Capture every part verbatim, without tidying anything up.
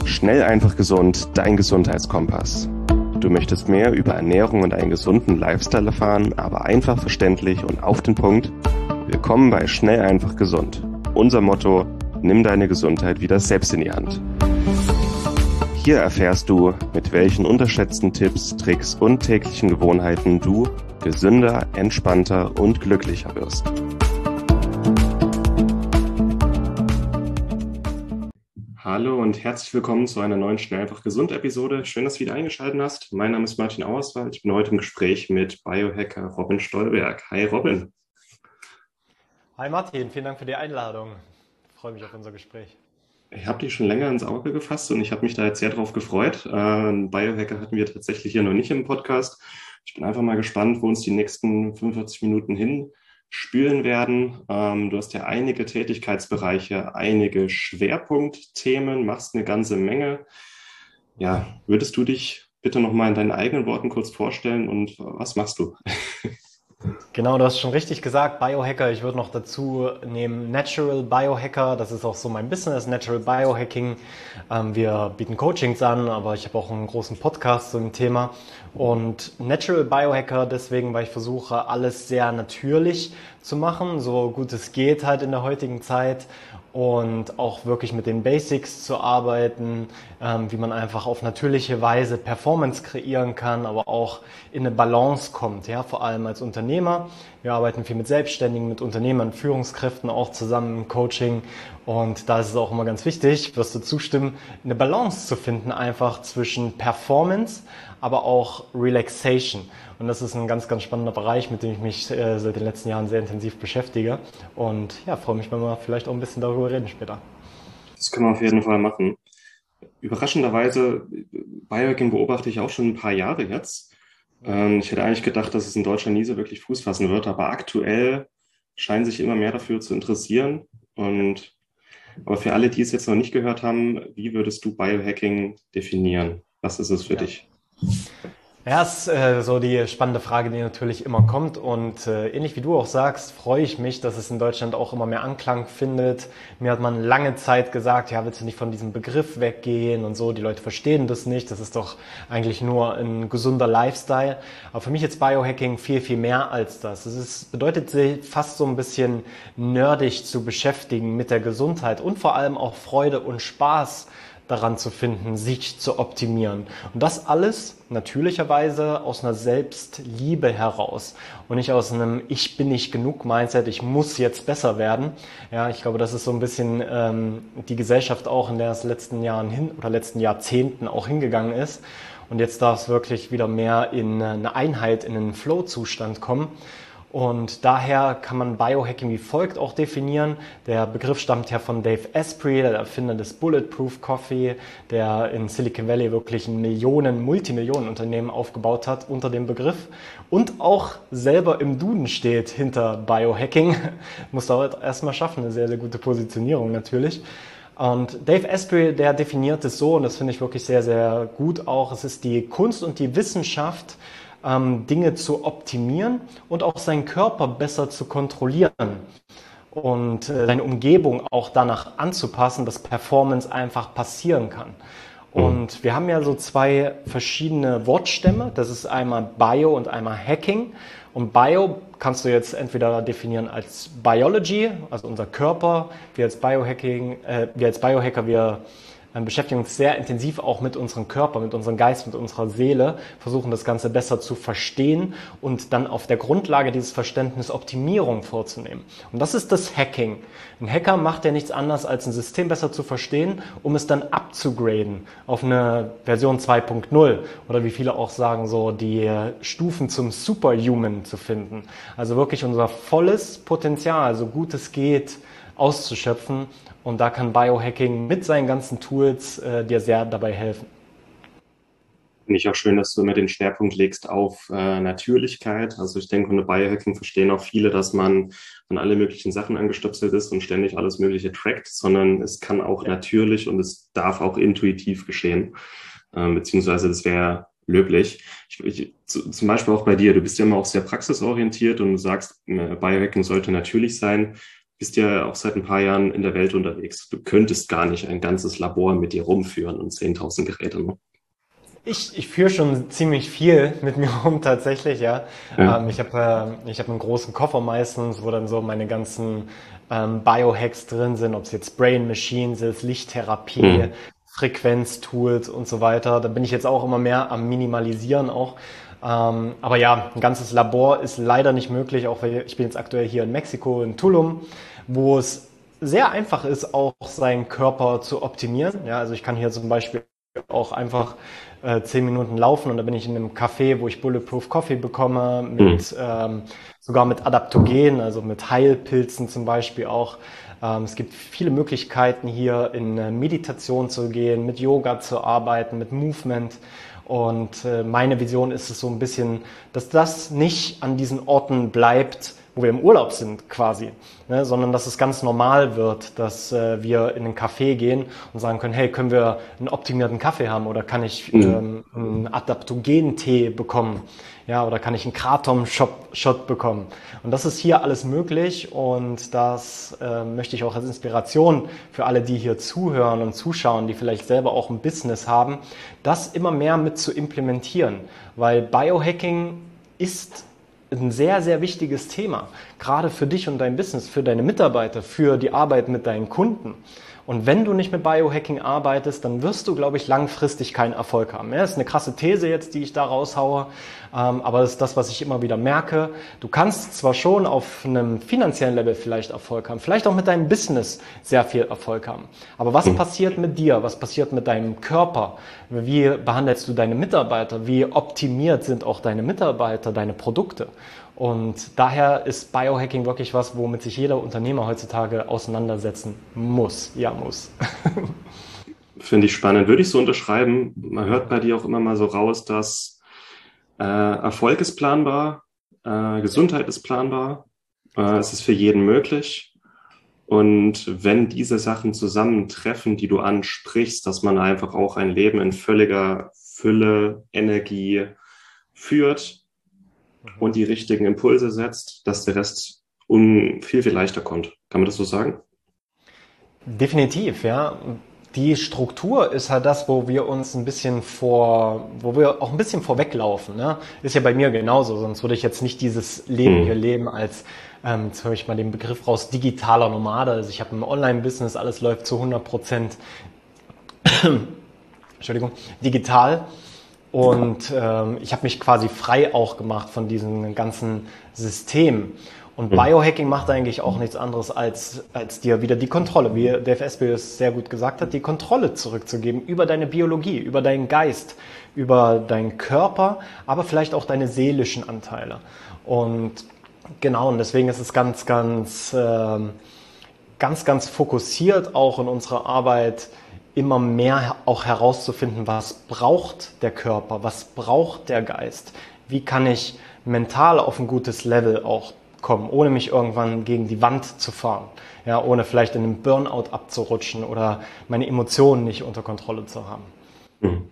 Schnell, einfach gesund, dein Gesundheitskompass. Du möchtest mehr über Ernährung und einen gesunden Lifestyle erfahren, aber einfach verständlich und auf den Punkt? Willkommen bei Schnell, einfach gesund. Unser Motto: Nimm deine Gesundheit wieder selbst in die Hand. Hier erfährst du, mit welchen unterschätzten Tipps, Tricks und täglichen Gewohnheiten du gesünder, entspannter und glücklicher wirst. Hallo und herzlich willkommen zu einer neuen Schnell, einfach gesund Episode. Schön, dass du wieder eingeschaltet hast. Mein Name ist Martin Auerswald. Ich bin heute im Gespräch mit Biohacker Robin Stolberg. Hi Robin. Hi Martin, vielen Dank für die Einladung. Ich freue mich auf unser Gespräch. Ich habe dich schon länger ins Auge gefasst und ich habe mich da jetzt sehr drauf gefreut. Äh, einen Biohacker hatten wir tatsächlich hier noch nicht im Podcast. Ich bin einfach mal gespannt, wo uns die nächsten fünfundvierzig Minuten hin spülen werden. Ähm, du hast ja einige Tätigkeitsbereiche, einige Schwerpunktthemen, machst eine ganze Menge. Ja, würdest du dich bitte nochmal in deinen eigenen Worten kurz vorstellen und was machst du? Genau, du hast schon richtig gesagt, Biohacker. Ich würde noch dazu nehmen Natural Biohacker. Das ist auch so mein Business, Natural Biohacking. Ähm, wir bieten Coachings an, aber ich habe auch einen großen Podcast zum Thema. Und Natural Biohacker deswegen, weil ich versuche, alles sehr natürlich zu machen, so gut es geht halt in der heutigen Zeit. Und auch wirklich mit den Basics zu arbeiten, ähm, wie man einfach auf natürliche Weise Performance kreieren kann, aber auch in eine Balance kommt, ja, vor allem als Unternehmer. Wir arbeiten viel mit Selbstständigen, mit Unternehmern, Führungskräften auch zusammen im Coaching. Und da ist es auch immer ganz wichtig, wirst du zustimmen, eine Balance zu finden, einfach zwischen Performance, aber auch Relaxation. Und das ist ein ganz, ganz spannender Bereich, mit dem ich mich äh, seit den letzten Jahren sehr intensiv beschäftige. Und ja, freue mich, wenn wir vielleicht auch ein bisschen darüber reden später. Das können wir auf jeden Fall machen. Überraschenderweise, Biohacking beobachte ich auch schon ein paar Jahre jetzt. Ähm, ich hätte eigentlich gedacht, dass es in Deutschland nie so wirklich Fuß fassen wird, aber aktuell scheinen sich immer mehr dafür zu interessieren. Und aber für alle, die es jetzt noch nicht gehört haben, wie würdest du Biohacking definieren? Was ist es für Ja. dich? Ja, ist äh, so die spannende Frage, die natürlich immer kommt, und äh, ähnlich wie du auch sagst, freue ich mich, dass es in Deutschland auch immer mehr Anklang findet. Mir hat man lange Zeit gesagt, ja, willst du nicht von diesem Begriff weggehen und so, die Leute verstehen das nicht, das ist doch eigentlich nur ein gesunder Lifestyle. Aber für mich ist Biohacking viel, viel mehr als das. Es ist, bedeutet, sich fast so ein bisschen nerdig zu beschäftigen mit der Gesundheit und vor allem auch Freude und Spaß daran zu finden, sich zu optimieren. Und das alles natürlicherweise aus einer Selbstliebe heraus und nicht aus einem Ich bin nicht genug Mindset, ich muss jetzt besser werden. Ja, ich glaube, das ist so ein bisschen ähm, die Gesellschaft auch, in der es letzten Jahren hin oder letzten Jahrzehnten auch hingegangen ist. Und jetzt darf es wirklich wieder mehr in eine Einheit, in einen Flow-Zustand kommen. Und daher kann man Biohacking wie folgt auch definieren. Der Begriff stammt ja von Dave Asprey, der Erfinder des Bulletproof Coffee, der in Silicon Valley wirklich ein Millionen, Multimillionenunternehmen aufgebaut hat unter dem Begriff und auch selber im Duden steht hinter Biohacking. Muss dauert erstmal schaffen, eine sehr, sehr gute Positionierung natürlich. Und Dave Asprey, der definiert es so, und das finde ich wirklich sehr, sehr gut auch, es ist die Kunst und die Wissenschaft, Dinge zu optimieren und auch seinen Körper besser zu kontrollieren und seine Umgebung auch danach anzupassen, dass Performance einfach passieren kann. Und wir haben ja so zwei verschiedene Wortstämme, das ist einmal Bio und einmal Hacking. Und Bio kannst du jetzt entweder definieren als Biology, also unser Körper, wir als Biohacking, äh, wir als Biohacker, wir beschäftigen uns sehr intensiv auch mit unserem Körper, mit unserem Geist, mit unserer Seele, versuchen das Ganze besser zu verstehen und dann auf der Grundlage dieses Verständnisses Optimierung vorzunehmen. Und das ist das Hacking. Ein Hacker macht ja nichts anderes, als ein System besser zu verstehen, um es dann abzugraden auf eine Version zwei Punkt null oder wie viele auch sagen, so die Stufen zum Superhuman zu finden. Also wirklich unser volles Potenzial, so gut es geht, auszuschöpfen. Und da kann Biohacking mit seinen ganzen Tools äh, dir sehr dabei helfen. Finde ich auch schön, dass du immer den Schwerpunkt legst auf äh, Natürlichkeit. Also ich denke, unter Biohacking verstehen auch viele, dass man an alle möglichen Sachen angestöpselt ist und ständig alles Mögliche trackt, sondern es kann auch ja. natürlich und es darf auch intuitiv geschehen. Ähm, beziehungsweise das wäre löblich. Ich, ich, zu, zum Beispiel auch bei dir, du bist ja immer auch sehr praxisorientiert und du sagst, Biohacking sollte natürlich sein. bist ja auch seit ein paar Jahren in der Welt unterwegs. Du könntest gar nicht ein ganzes Labor mit dir rumführen und zehntausend Geräte. Ne? Ich, ich führe schon ziemlich viel mit mir rum tatsächlich, ja. Ja. Ähm, ich habe äh, ich hab einen großen Koffer meistens, wo dann so meine ganzen ähm, Biohacks drin sind, ob es jetzt Brain Machines ist, Lichttherapie, Mhm. Frequenztools und so weiter. Da bin ich jetzt auch immer mehr am Minimalisieren auch. Ähm, aber ja, ein ganzes Labor ist leider nicht möglich, auch weil ich bin jetzt aktuell hier in Mexiko, in Tulum, wo es sehr einfach ist, auch seinen Körper zu optimieren. Ja, also ich kann hier zum Beispiel auch einfach äh, zehn Minuten laufen und da bin ich in einem Café, wo ich Bulletproof Coffee bekomme, Mhm. mit ähm, sogar mit Adaptogen, also mit Heilpilzen zum Beispiel auch. Ähm, es gibt viele Möglichkeiten hier in äh, Meditation zu gehen, mit Yoga zu arbeiten, mit Movement. Und äh, meine Vision ist es so ein bisschen, dass das nicht an diesen Orten bleibt, wo wir im Urlaub sind quasi, ne, sondern dass es ganz normal wird, dass äh, wir in einen Café gehen und sagen können, hey, können wir einen optimierten Kaffee haben oder kann ich Mhm. ähm, einen Adaptogen-Tee bekommen, ja, oder kann ich einen Kratom-Shot bekommen. Und das ist hier alles möglich und das äh, möchte ich auch als Inspiration für alle, die hier zuhören und zuschauen, die vielleicht selber auch ein Business haben, das immer mehr mit zu implementieren, weil Biohacking ist ein sehr, sehr wichtiges Thema, gerade für dich und dein Business, für deine Mitarbeiter, für die Arbeit mit deinen Kunden. Und wenn du nicht mit Biohacking arbeitest, dann wirst du, glaube ich, langfristig keinen Erfolg haben. Ja, das ist eine krasse These jetzt, die ich da raushaue, ähm, aber das ist das, was ich immer wieder merke. Du kannst zwar schon auf einem finanziellen Level vielleicht Erfolg haben, vielleicht auch mit deinem Business sehr viel Erfolg haben, aber was Mhm. passiert mit dir? Was passiert mit deinem Körper? Wie behandelst du deine Mitarbeiter? Wie optimiert sind auch deine Mitarbeiter, deine Produkte? Und daher ist Biohacking wirklich was, womit sich jeder Unternehmer heutzutage auseinandersetzen muss. Ja, muss. Finde ich spannend. Würde ich so unterschreiben. Man hört bei dir auch immer mal so raus, dass äh, Erfolg ist planbar, äh, Gesundheit ist planbar, äh, es ist für jeden möglich. Und wenn diese Sachen zusammentreffen, die du ansprichst, dass man einfach auch ein Leben in völliger Fülle, Energie führt und die richtigen Impulse setzt, dass der Rest un viel, viel leichter kommt. Kann man das so sagen? Definitiv, ja. Die Struktur ist halt das, wo wir uns ein bisschen vor, wo wir auch ein bisschen vorweglaufen. Ne? Ist ja bei mir genauso, sonst würde ich jetzt nicht dieses Leben hier Hm. leben als, ähm, jetzt höre ich mal den Begriff raus, digitaler Nomade. Also ich habe ein Online-Business, alles läuft zu hundert Prozent, Entschuldigung, digital. Und ähm, ich habe mich quasi frei auch gemacht von diesem ganzen System. Und Hm. Biohacking macht eigentlich auch nichts anderes, als, als dir wieder die Kontrolle, wie Dave Asprey es sehr gut gesagt hat, die Kontrolle zurückzugeben über deine Biologie, über deinen Geist, über deinen Körper, aber vielleicht auch deine seelischen Anteile. Und genau, und deswegen ist es ganz, ganz, ähm, ganz, ganz fokussiert auch in unserer Arbeit immer mehr auch herauszufinden, was braucht der Körper, was braucht der Geist, wie kann ich mental auf ein gutes Level auch kommen, ohne mich irgendwann gegen die Wand zu fahren, ja, ohne vielleicht in einen Burnout abzurutschen oder meine Emotionen nicht unter Kontrolle zu haben. Hm.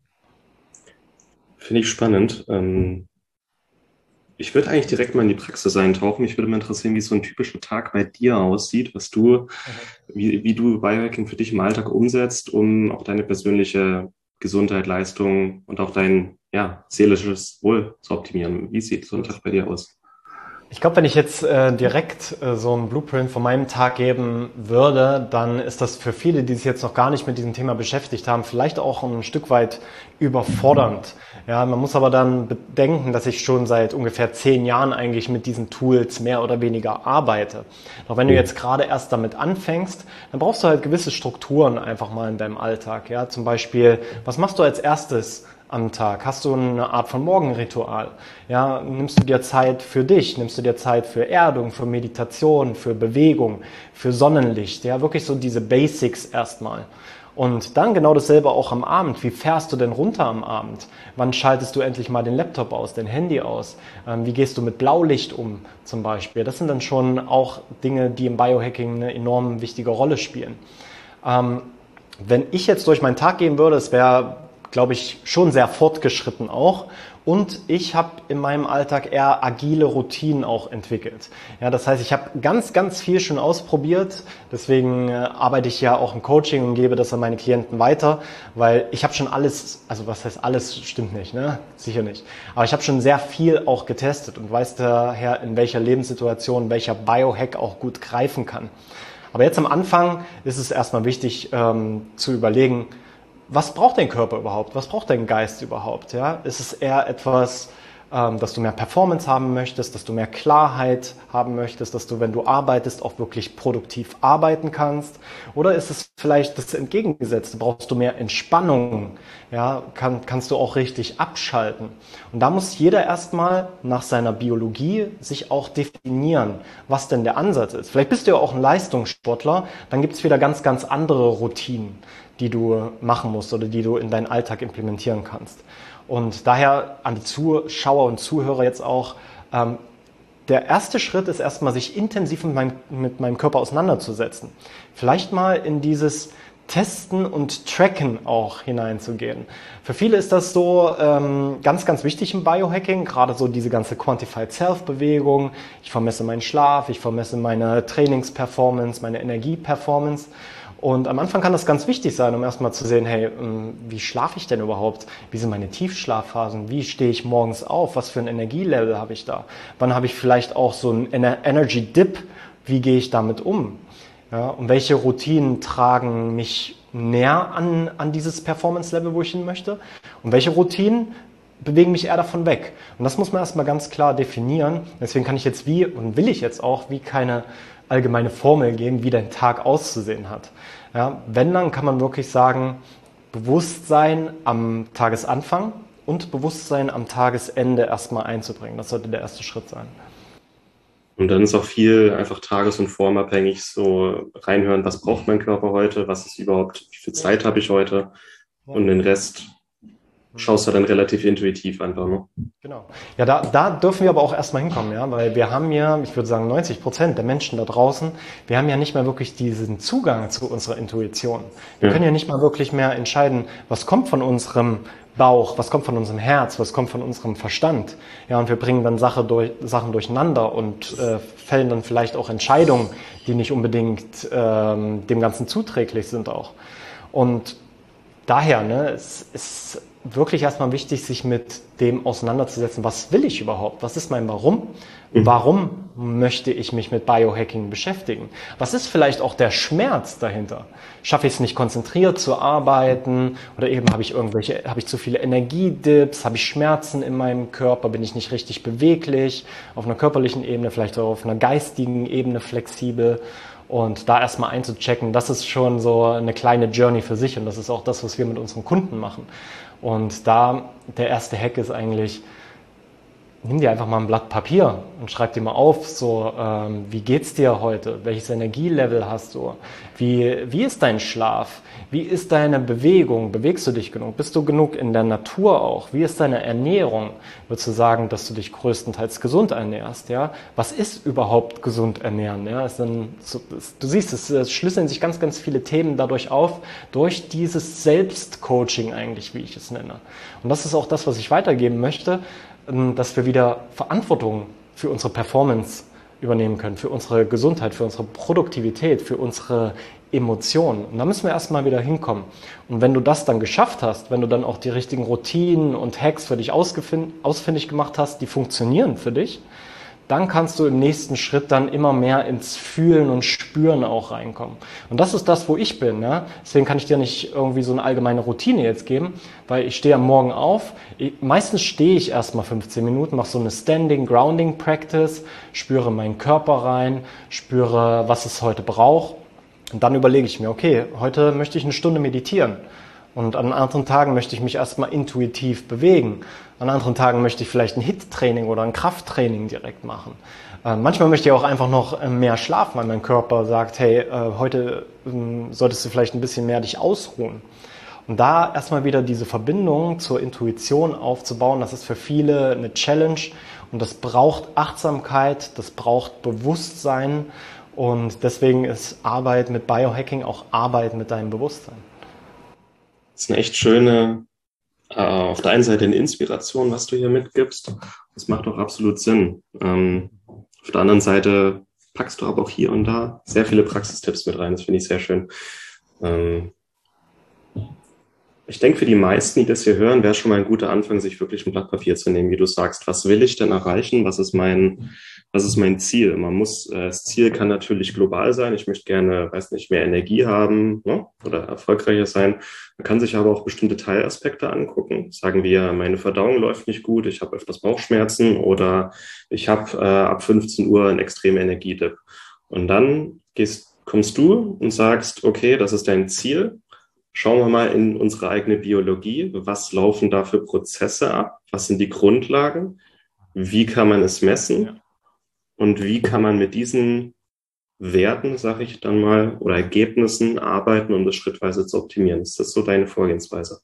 Finde ich spannend. Ähm, ich würde eigentlich direkt mal in die Praxis eintauchen. Mich würde mal interessieren, wie so ein typischer Tag bei dir aussieht, was du, wie, wie du Biohacking für dich im Alltag umsetzt, um auch deine persönliche Gesundheit, Leistung und auch dein, ja, seelisches Wohl zu optimieren. Wie sieht so ein Tag bei dir aus? Ich glaube, wenn ich jetzt äh, direkt äh, so einen Blueprint von meinem Tag geben würde, dann ist das für viele, die sich jetzt noch gar nicht mit diesem Thema beschäftigt haben, vielleicht auch ein Stück weit überfordernd. Ja, man muss aber dann bedenken, dass ich schon seit ungefähr zehn Jahren eigentlich mit diesen Tools mehr oder weniger arbeite. Doch wenn du Hm. jetzt gerade erst damit anfängst, dann brauchst du halt gewisse Strukturen einfach mal in deinem Alltag. Ja, zum Beispiel, was machst du als erstes am Tag? Hast du eine Art von Morgenritual? Ja, nimmst du dir Zeit für dich? Nimmst du dir Zeit für Erdung, für Meditation, für Bewegung, für Sonnenlicht? Ja, wirklich so diese Basics erstmal. Und dann genau dasselbe auch am Abend. Wie fährst du denn runter am Abend? Wann schaltest du endlich mal den Laptop aus, dein Handy aus? Ähm, wie gehst du mit Blaulicht um zum Beispiel? Das sind dann schon auch Dinge, die im Biohacking eine enorm wichtige Rolle spielen. Ähm, wenn ich jetzt durch meinen Tag gehen würde, es wäre glaube ich, schon sehr fortgeschritten auch. Und ich habe in meinem Alltag eher agile Routinen auch entwickelt. Ja, das heißt, ich habe ganz, ganz viel schon ausprobiert. Deswegen äh, arbeite ich ja auch im Coaching und gebe das an meine Klienten weiter, weil ich habe schon alles, also was heißt alles, stimmt nicht, ne? Sicher nicht. Aber ich habe schon sehr viel auch getestet und weiß daher, in welcher Lebenssituation welcher Biohack auch gut greifen kann. Aber jetzt am Anfang ist es erstmal wichtig ähm, zu überlegen, was braucht dein Körper überhaupt? Was braucht dein Geist überhaupt? Ja? Ist es eher etwas, ähm, dass du mehr Performance haben möchtest, dass du mehr Klarheit haben möchtest, dass du, wenn du arbeitest, auch wirklich produktiv arbeiten kannst? Oder ist es vielleicht das Entgegengesetzte? Brauchst du mehr Entspannung? Ja? Kann, kannst du auch richtig abschalten? Und da muss jeder erstmal nach seiner Biologie sich auch definieren, was denn der Ansatz ist. Vielleicht bist du ja auch ein Leistungssportler, dann gibt es wieder ganz, ganz andere Routinen, die du machen musst oder die du in deinen Alltag implementieren kannst. Und daher an die Zuschauer und Zuhörer jetzt auch, ähm, der erste Schritt ist erstmal, sich intensiv mit meinem, mit meinem Körper auseinanderzusetzen. Vielleicht mal in dieses Testen und Tracken auch hineinzugehen. Für viele ist das so ähm, ganz, ganz wichtig im Biohacking, gerade so diese ganze Quantified Self-Bewegung. Ich vermesse meinen Schlaf, ich vermesse meine Trainingsperformance, meine Energieperformance. Und am Anfang kann das ganz wichtig sein, um erstmal zu sehen, hey, wie schlafe ich denn überhaupt? Wie sind meine Tiefschlafphasen? Wie stehe ich morgens auf? Was für ein Energielevel habe ich da? Wann habe ich vielleicht auch so einen Energy Dip? Wie gehe ich damit um? Ja, und welche Routinen tragen mich näher an, an dieses Performance-Level, wo ich hin möchte? Und welche Routinen bewegen mich eher davon weg? Und das muss man erstmal ganz klar definieren. Deswegen kann ich jetzt wie und will ich jetzt auch wie keine allgemeine Formel geben, wie dein Tag auszusehen hat. Ja, wenn, dann kann man wirklich sagen, Bewusstsein am Tagesanfang und Bewusstsein am Tagesende erstmal einzubringen. Das sollte der erste Schritt sein. Und dann ist auch viel einfach tages- und formabhängig, so reinhören, was braucht mein Körper heute, was ist überhaupt, wie viel Zeit habe ich heute, und den Rest schaust du dann relativ intuitiv einfach, ne? Genau. Ja, da, da dürfen wir aber auch erstmal hinkommen, ja, weil wir haben ja, ich würde sagen, neunzig Prozent der Menschen da draußen, wir haben ja nicht mehr wirklich diesen Zugang zu unserer Intuition. Wir ja. können ja nicht mal wirklich mehr entscheiden, was kommt von unserem Bauch, was kommt von unserem Herz, was kommt von unserem Verstand. Ja, und wir bringen dann Sache durch, Sachen durcheinander und äh, fällen dann vielleicht auch Entscheidungen, die nicht unbedingt ähm, dem Ganzen zuträglich sind auch. Und daher, ne, es ist wirklich erstmal wichtig, sich mit dem auseinanderzusetzen, was will ich überhaupt? Was ist mein Warum? Warum möchte ich mich mit Biohacking beschäftigen? Was ist vielleicht auch der Schmerz dahinter? Schaffe ich es nicht, konzentriert zu arbeiten? Oder eben habe ich irgendwelche, habe ich zu viele Energiedips? Habe ich Schmerzen in meinem Körper? Bin ich nicht richtig beweglich? Auf einer körperlichen Ebene, vielleicht auch auf einer geistigen Ebene flexibel? Und da erstmal einzuchecken, das ist schon so eine kleine Journey für sich und das ist auch das, was wir mit unseren Kunden machen. Und da der erste Hack ist eigentlich, nimm dir einfach mal ein Blatt Papier und schreib dir mal auf, so ähm, wie geht's dir heute? Welches Energielevel hast du? Wie, wie ist dein Schlaf? Wie ist deine Bewegung? Bewegst du dich genug? Bist du genug in der Natur auch? Wie ist deine Ernährung? Würdest du sagen, dass du dich größtenteils gesund ernährst? Ja? Was ist überhaupt gesund ernähren? Ja? Ist dann, so, du siehst, es, es schlüsseln sich ganz, ganz viele Themen dadurch auf, durch dieses Selbstcoaching eigentlich, wie ich es nenne. Und das ist auch das, was ich weitergeben möchte, dass wir wieder Verantwortung für unsere Performance übernehmen können, für unsere Gesundheit, für unsere Produktivität, für unsere Emotionen. Und da müssen wir erstmal wieder hinkommen. Und wenn du das dann geschafft hast, wenn du dann auch die richtigen Routinen und Hacks für dich ausfindig gemacht hast, die funktionieren für dich, dann kannst du im nächsten Schritt dann immer mehr ins Fühlen und Spüren auch reinkommen. Und das ist das, wo ich bin. Ja? Deswegen kann ich dir nicht irgendwie so eine allgemeine Routine jetzt geben, weil ich stehe am Morgen auf. Ich, meistens stehe ich erstmal fünfzehn Minuten, mache so eine Standing Grounding Practice, spüre meinen Körper rein, spüre, was es heute braucht. Und dann überlege ich mir, okay, heute möchte ich eine Stunde meditieren. Und an anderen Tagen möchte ich mich erstmal intuitiv bewegen. An anderen Tagen möchte ich vielleicht ein Hit-Training oder ein Krafttraining direkt machen. Äh, manchmal möchte ich auch einfach noch äh, mehr schlafen, weil mein Körper sagt, hey, äh, heute äh, solltest du vielleicht ein bisschen mehr dich ausruhen. Und da erstmal wieder diese Verbindung zur Intuition aufzubauen, das ist für viele eine Challenge. Und das braucht Achtsamkeit, das braucht Bewusstsein. Und deswegen ist Arbeit mit Biohacking auch Arbeit mit deinem Bewusstsein. Das ist eine echt schöne äh, auf der einen Seite eine Inspiration, was du hier mitgibst. Das macht auch absolut Sinn. Ähm, auf der anderen Seite packst du aber auch hier und da sehr viele Praxistipps mit rein. Das finde ich sehr schön. Ähm, ich denke, für die meisten, die das hier hören, wäre schon mal ein guter Anfang, sich wirklich ein Blatt Papier zu nehmen, wie du sagst. Was will ich denn erreichen? Was ist mein, was ist mein Ziel? Man muss, äh, das Ziel kann natürlich global sein. Ich möchte gerne, weiß nicht, mehr Energie haben, ne? Oder erfolgreicher sein. Man kann sich aber auch bestimmte Teilaspekte angucken. Sagen wir, meine Verdauung läuft nicht gut, ich habe öfters Bauchschmerzen oder ich habe äh, ab fünfzehn Uhr einen extremen Energiedip. Und dann gehst, kommst du und sagst, okay, das ist dein Ziel. Schauen wir mal in unsere eigene Biologie. Was laufen da für Prozesse ab? Was sind die Grundlagen? Wie kann man es messen? Und wie kann man mit diesen Werten, sage ich dann mal, oder Ergebnissen arbeiten, um das schrittweise zu optimieren? Ist das so deine Vorgehensweise?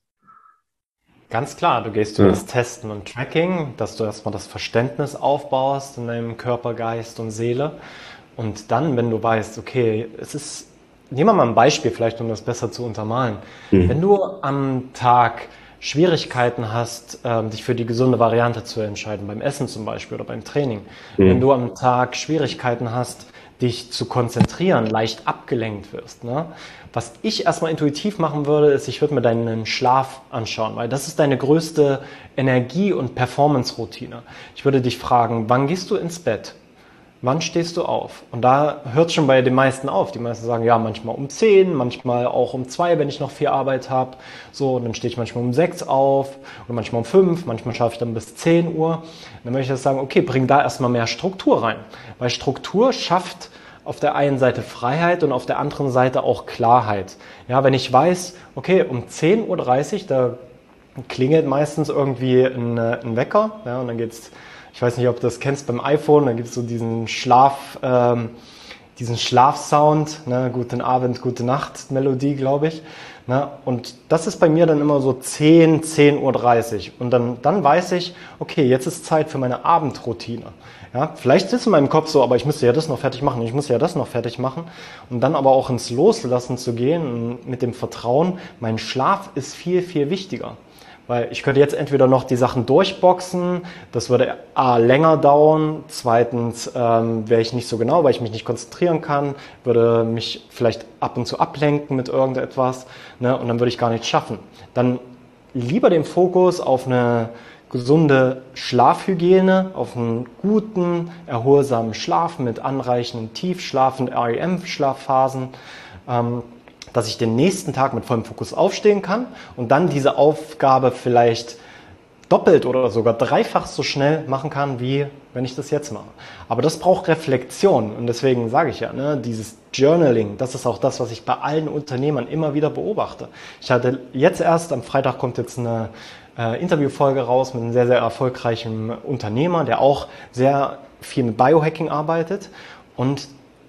Ganz klar, du gehst über Ja. das Testen und Tracking, dass du erstmal das Verständnis aufbaust in deinem Körper, Geist und Seele. Und dann, wenn du weißt, okay, es ist, nehmen wir mal ein Beispiel vielleicht, um das besser zu untermalen. Mhm. Wenn du am Tag Schwierigkeiten hast, ähm, dich für die gesunde Variante zu entscheiden, beim Essen zum Beispiel oder beim Training, Mhm. wenn du am Tag Schwierigkeiten hast, dich zu konzentrieren, leicht abgelenkt wirst, ne? Was ich erstmal intuitiv machen würde, ist, ich würde mir deinen Schlaf anschauen, weil das ist deine größte Energie- und Performance-Routine. Ich würde dich fragen, wann gehst du ins Bett? Wann stehst du auf? Und da hört schon bei den meisten auf. Die meisten sagen, ja, manchmal um zehn, manchmal auch um zwei, wenn ich noch viel Arbeit habe. So, und dann stehe ich manchmal um sechs auf oder manchmal um fünf, manchmal schaffe ich dann bis zehn Uhr. Dann möchte ich das sagen, okay, bring da erstmal mehr Struktur rein. Weil Struktur schafft auf der einen Seite Freiheit und auf der anderen Seite auch Klarheit. Ja, wenn ich weiß, okay, um zehn Uhr dreißig, da klingelt meistens irgendwie ein, ein Wecker, ja, und dann geht's. Ich weiß nicht, ob du das kennst beim iPhone, da gibt es so diesen Schlaf, ähm, diesen Schlafsound, ne, Guten Abend, gute Nacht Melodie, glaube ich. Ne, und das ist bei mir dann immer so zehn, zehn Uhr dreißig. Und dann, dann weiß ich, okay, jetzt ist Zeit für meine Abendroutine. Ja, vielleicht ist in meinem Kopf so, aber ich müsste ja das noch fertig machen, ich muss ja das noch fertig machen. Und dann aber auch ins Loslassen zu gehen mit dem Vertrauen, mein Schlaf ist viel, viel wichtiger. Weil ich könnte jetzt entweder noch die Sachen durchboxen, das würde A, länger dauern, zweitens ähm, wäre ich nicht so genau, weil ich mich nicht konzentrieren kann, würde mich vielleicht ab und zu ablenken mit irgendetwas, ne, und dann würde ich gar nichts schaffen. Dann lieber den Fokus auf eine gesunde Schlafhygiene, auf einen guten, erholsamen Schlaf mit anreichenden Tiefschlaf- und R E M-Schlafphasen, ähm, dass ich den nächsten Tag mit vollem Fokus aufstehen kann und dann diese Aufgabe vielleicht doppelt oder sogar dreifach so schnell machen kann, wie wenn ich das jetzt mache. Aber das braucht Reflexion und deswegen sage ich ja, ne, dieses Journaling, das ist auch das, was ich bei allen Unternehmern immer wieder beobachte. Ich hatte jetzt erst, am Freitag kommt jetzt eine äh, Interviewfolge raus mit einem sehr, sehr erfolgreichen Unternehmer, der auch sehr viel mit Biohacking arbeitet und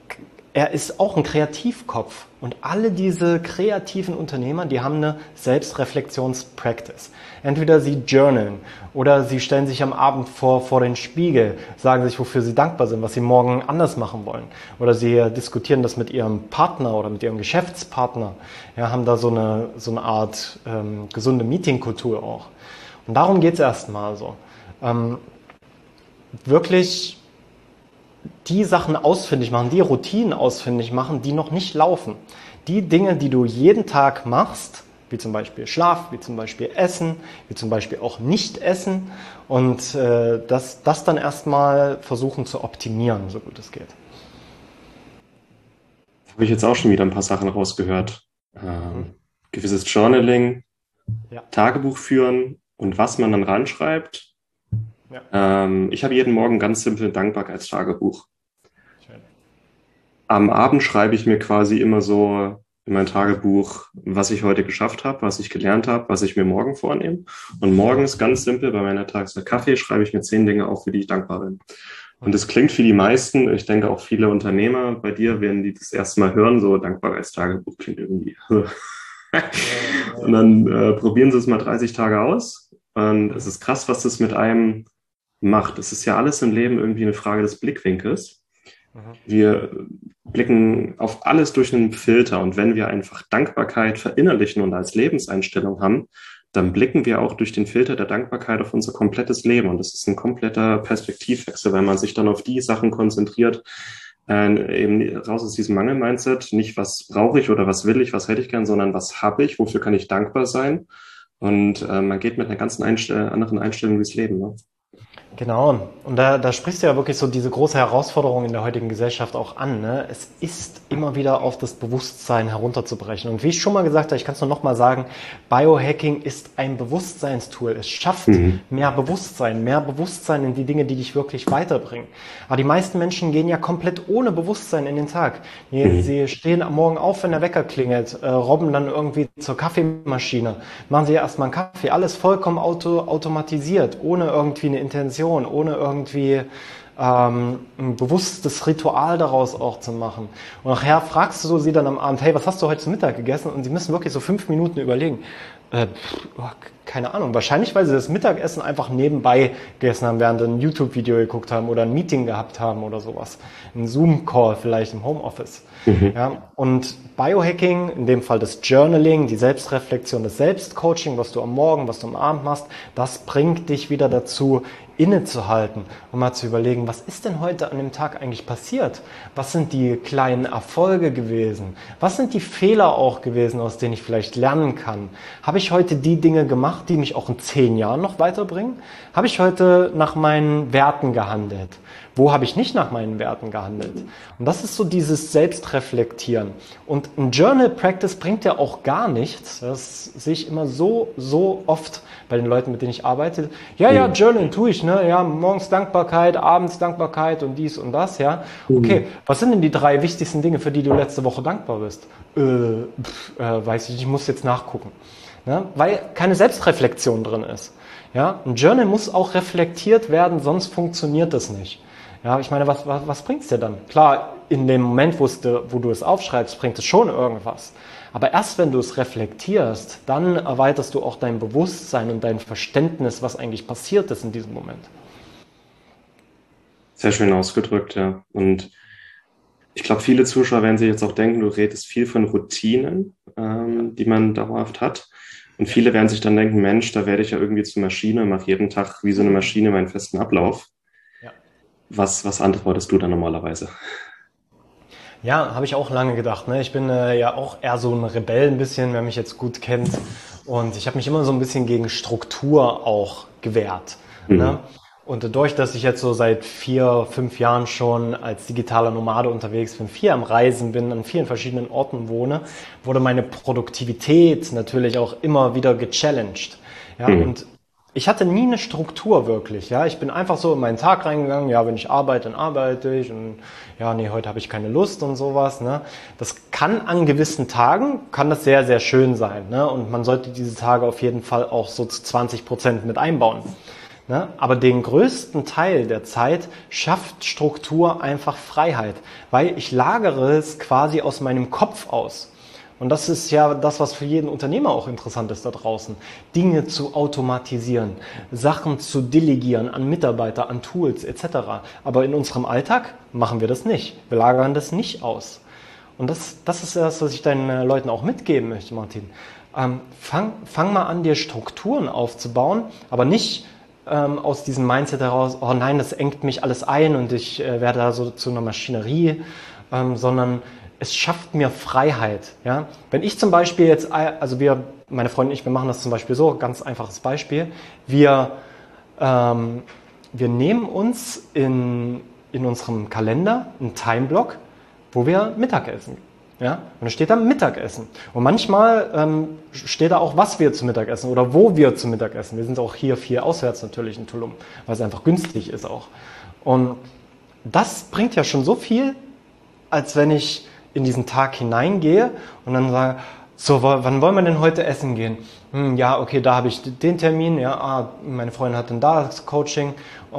er ist auch ein Kreativkopf und alle diese kreativen Unternehmer, die haben eine Selbstreflexionspractice. Entweder sie journalen oder sie stellen sich am Abend vor, vor den Spiegel, sagen sich, wofür sie dankbar sind, was sie morgen anders machen wollen. Oder sie diskutieren das mit ihrem Partner oder mit ihrem Geschäftspartner, ja, haben da so eine, so eine Art ähm, gesunde Meetingkultur auch. Und darum geht es erstmal so. Ähm, wirklich die Sachen ausfindig machen, die Routinen ausfindig machen, die noch nicht laufen. Die Dinge, die du jeden Tag machst, wie zum Beispiel Schlaf, wie zum Beispiel Essen, wie zum Beispiel auch Nicht-Essen und äh, das, das dann erstmal versuchen zu optimieren, so gut es geht. Habe ich jetzt auch schon wieder ein paar Sachen rausgehört. Ähm, gewisses Journaling, Ja. Tagebuch führen und was man dann ranschreibt. Ja. Ähm, ich habe jeden Morgen ganz simpel ein Dankbarkeitstagebuch. Schön. Am Abend schreibe ich mir quasi immer so in mein Tagebuch, was ich heute geschafft habe, was ich gelernt habe, was ich mir morgen vornehme. Und morgens ganz simpel bei meiner Tageszeit Kaffee schreibe ich mir zehn Dinge auf, für die ich dankbar bin. Und das klingt für die meisten, ich denke auch viele Unternehmer bei dir, wenn die das erste Mal hören, so Dankbarkeitstagebuch klingt irgendwie. Und dann äh, probieren sie es mal dreißig Tage aus. Und es ist krass, was das mit einem macht. Es ist ja alles im Leben irgendwie eine Frage des Blickwinkels. Wir blicken auf alles durch einen Filter und wenn wir einfach Dankbarkeit verinnerlichen und als Lebenseinstellung haben, dann blicken wir auch durch den Filter der Dankbarkeit auf unser komplettes Leben. Und das ist ein kompletter Perspektivwechsel, wenn man sich dann auf die Sachen konzentriert, äh, eben raus aus diesem Mangel-Mindset, nicht was brauche ich oder was will ich, was hätte ich gern, sondern was habe ich, wofür kann ich dankbar sein. Und äh, man geht mit einer ganz Einstell- anderen Einstellung durchs Leben. Ne? Genau, und da, da sprichst du ja wirklich so diese große Herausforderung in der heutigen Gesellschaft auch an. Ne? Es ist immer wieder auf das Bewusstsein herunterzubrechen. Und wie ich schon mal gesagt habe, ich kann es nur noch mal sagen, Biohacking ist ein Bewusstseinstool. Es schafft mhm. mehr Bewusstsein, mehr Bewusstsein in die Dinge, die dich wirklich weiterbringen. Aber die meisten Menschen gehen ja komplett ohne Bewusstsein in den Tag. Sie, mhm. sie stehen am Morgen auf, wenn der Wecker klingelt, äh, robben dann irgendwie zur Kaffeemaschine, machen sie erstmal einen Kaffee, alles vollkommen auto, automatisiert, ohne irgendwie eine Intention, ohne irgendwie ähm, ein bewusstes Ritual daraus auch zu machen. Und nachher fragst du sie dann am Abend, hey, was hast du heute zu Mittag gegessen? Und sie müssen wirklich so fünf Minuten überlegen. Äh, pff, keine Ahnung, wahrscheinlich, weil sie das Mittagessen einfach nebenbei gegessen haben, während sie ein YouTube-Video geguckt haben oder ein Meeting gehabt haben oder sowas. Ein Zoom-Call vielleicht im Homeoffice. Mhm. Ja, und Biohacking, in dem Fall das Journaling, die Selbstreflexion, das Selbstcoaching, was du am Morgen, was du am Abend machst, das bringt dich wieder dazu, innezuhalten und mal zu überlegen, was ist denn heute an dem Tag eigentlich passiert? Was sind die kleinen Erfolge gewesen? Was sind die Fehler auch gewesen, aus denen ich vielleicht lernen kann? Habe ich heute die Dinge gemacht, die mich auch in zehn Jahren noch weiterbringen? Habe ich heute nach meinen Werten gehandelt? Wo habe ich nicht nach meinen Werten gehandelt? Und das ist so dieses Selbstreflektieren. Und ein Journal Practice bringt ja auch gar nichts. Das sehe ich immer so, so oft bei den Leuten, mit denen ich arbeite. Ja, ja, Journal tue ich, ne? Ja, morgens Dankbarkeit, abends Dankbarkeit und dies und das, ja. Okay, was sind denn die drei wichtigsten Dinge, für die du letzte Woche dankbar bist? Äh, pff, äh weiß ich, ich muss jetzt nachgucken. Ne? Weil keine Selbstreflexion drin ist. Ja, ein Journal muss auch reflektiert werden, sonst funktioniert das nicht. Ja, ich meine, was, was, was bringt's dir dann? Klar, in dem Moment, wo, es, wo du es aufschreibst, bringt es schon irgendwas. Aber erst wenn du es reflektierst, dann erweiterst du auch dein Bewusstsein und dein Verständnis, was eigentlich passiert ist in diesem Moment. Sehr schön ausgedrückt, ja. Und ich glaube, viele Zuschauer werden sich jetzt auch denken, du redest viel von Routinen, ähm, die man dauerhaft hat. Und viele werden sich dann denken, Mensch, da werde ich ja irgendwie zur Maschine, mache jeden Tag wie so eine Maschine meinen festen Ablauf. Ja. Was, was antwortest du da normalerweise? Ja, habe ich auch lange gedacht. Ne? Ich bin äh, ja auch eher so ein Rebell ein bisschen, wer mich jetzt gut kennt. Und ich habe mich immer so ein bisschen gegen Struktur auch gewehrt. Mhm. Ne? Und dadurch, dass ich jetzt so seit vier, fünf Jahren schon als digitaler Nomade unterwegs bin, viel am Reisen bin, an vielen verschiedenen Orten wohne, wurde meine Produktivität natürlich auch immer wieder gechallenged. Ja, mhm. Und ich hatte nie eine Struktur wirklich. Ja, ich bin einfach so in meinen Tag reingegangen. Ja, wenn ich arbeite, dann arbeite ich. Und ja, nee, heute habe ich keine Lust und sowas. Ne? Das kann an gewissen Tagen, kann das sehr, sehr schön sein. Ne? Und man sollte diese Tage auf jeden Fall auch so zu zwanzig Prozent mit einbauen. Ne? Aber den größten Teil der Zeit schafft Struktur einfach Freiheit, weil ich lagere es quasi aus meinem Kopf aus. Und das ist ja das, was für jeden Unternehmer auch interessant ist da draußen. Dinge zu automatisieren, Sachen zu delegieren an Mitarbeiter, an Tools et cetera. Aber in unserem Alltag machen wir das nicht. Wir lagern das nicht aus. Und das, das ist das, was ich deinen Leuten auch mitgeben möchte, Martin. Ähm, fang, fang mal an, dir Strukturen aufzubauen, aber nicht ähm, aus diesem Mindset heraus, oh nein, das engt mich alles ein und ich äh, werde da so zu einer Maschinerie, ähm, sondern es schafft mir Freiheit. Ja? Wenn ich zum Beispiel jetzt, also wir, meine Freundin und ich, wir machen das zum Beispiel so, ganz einfaches Beispiel. Wir, ähm, wir nehmen uns in, in unserem Kalender einen Timeblock, wo wir Mittagessen. Ja? Und da steht da Mittagessen. Und manchmal ähm, steht da auch, was wir zu Mittag essen oder wo wir zu Mittag essen. Wir sind auch hier viel auswärts natürlich in Tulum, weil es einfach günstig ist auch. Und das bringt ja schon so viel, als wenn ich in diesen Tag hineingehe und dann sage, so, wann wollen wir denn heute essen gehen? Hm, ja, okay, da habe ich den Termin, ja, ah, meine Freundin hat dann da das Coaching,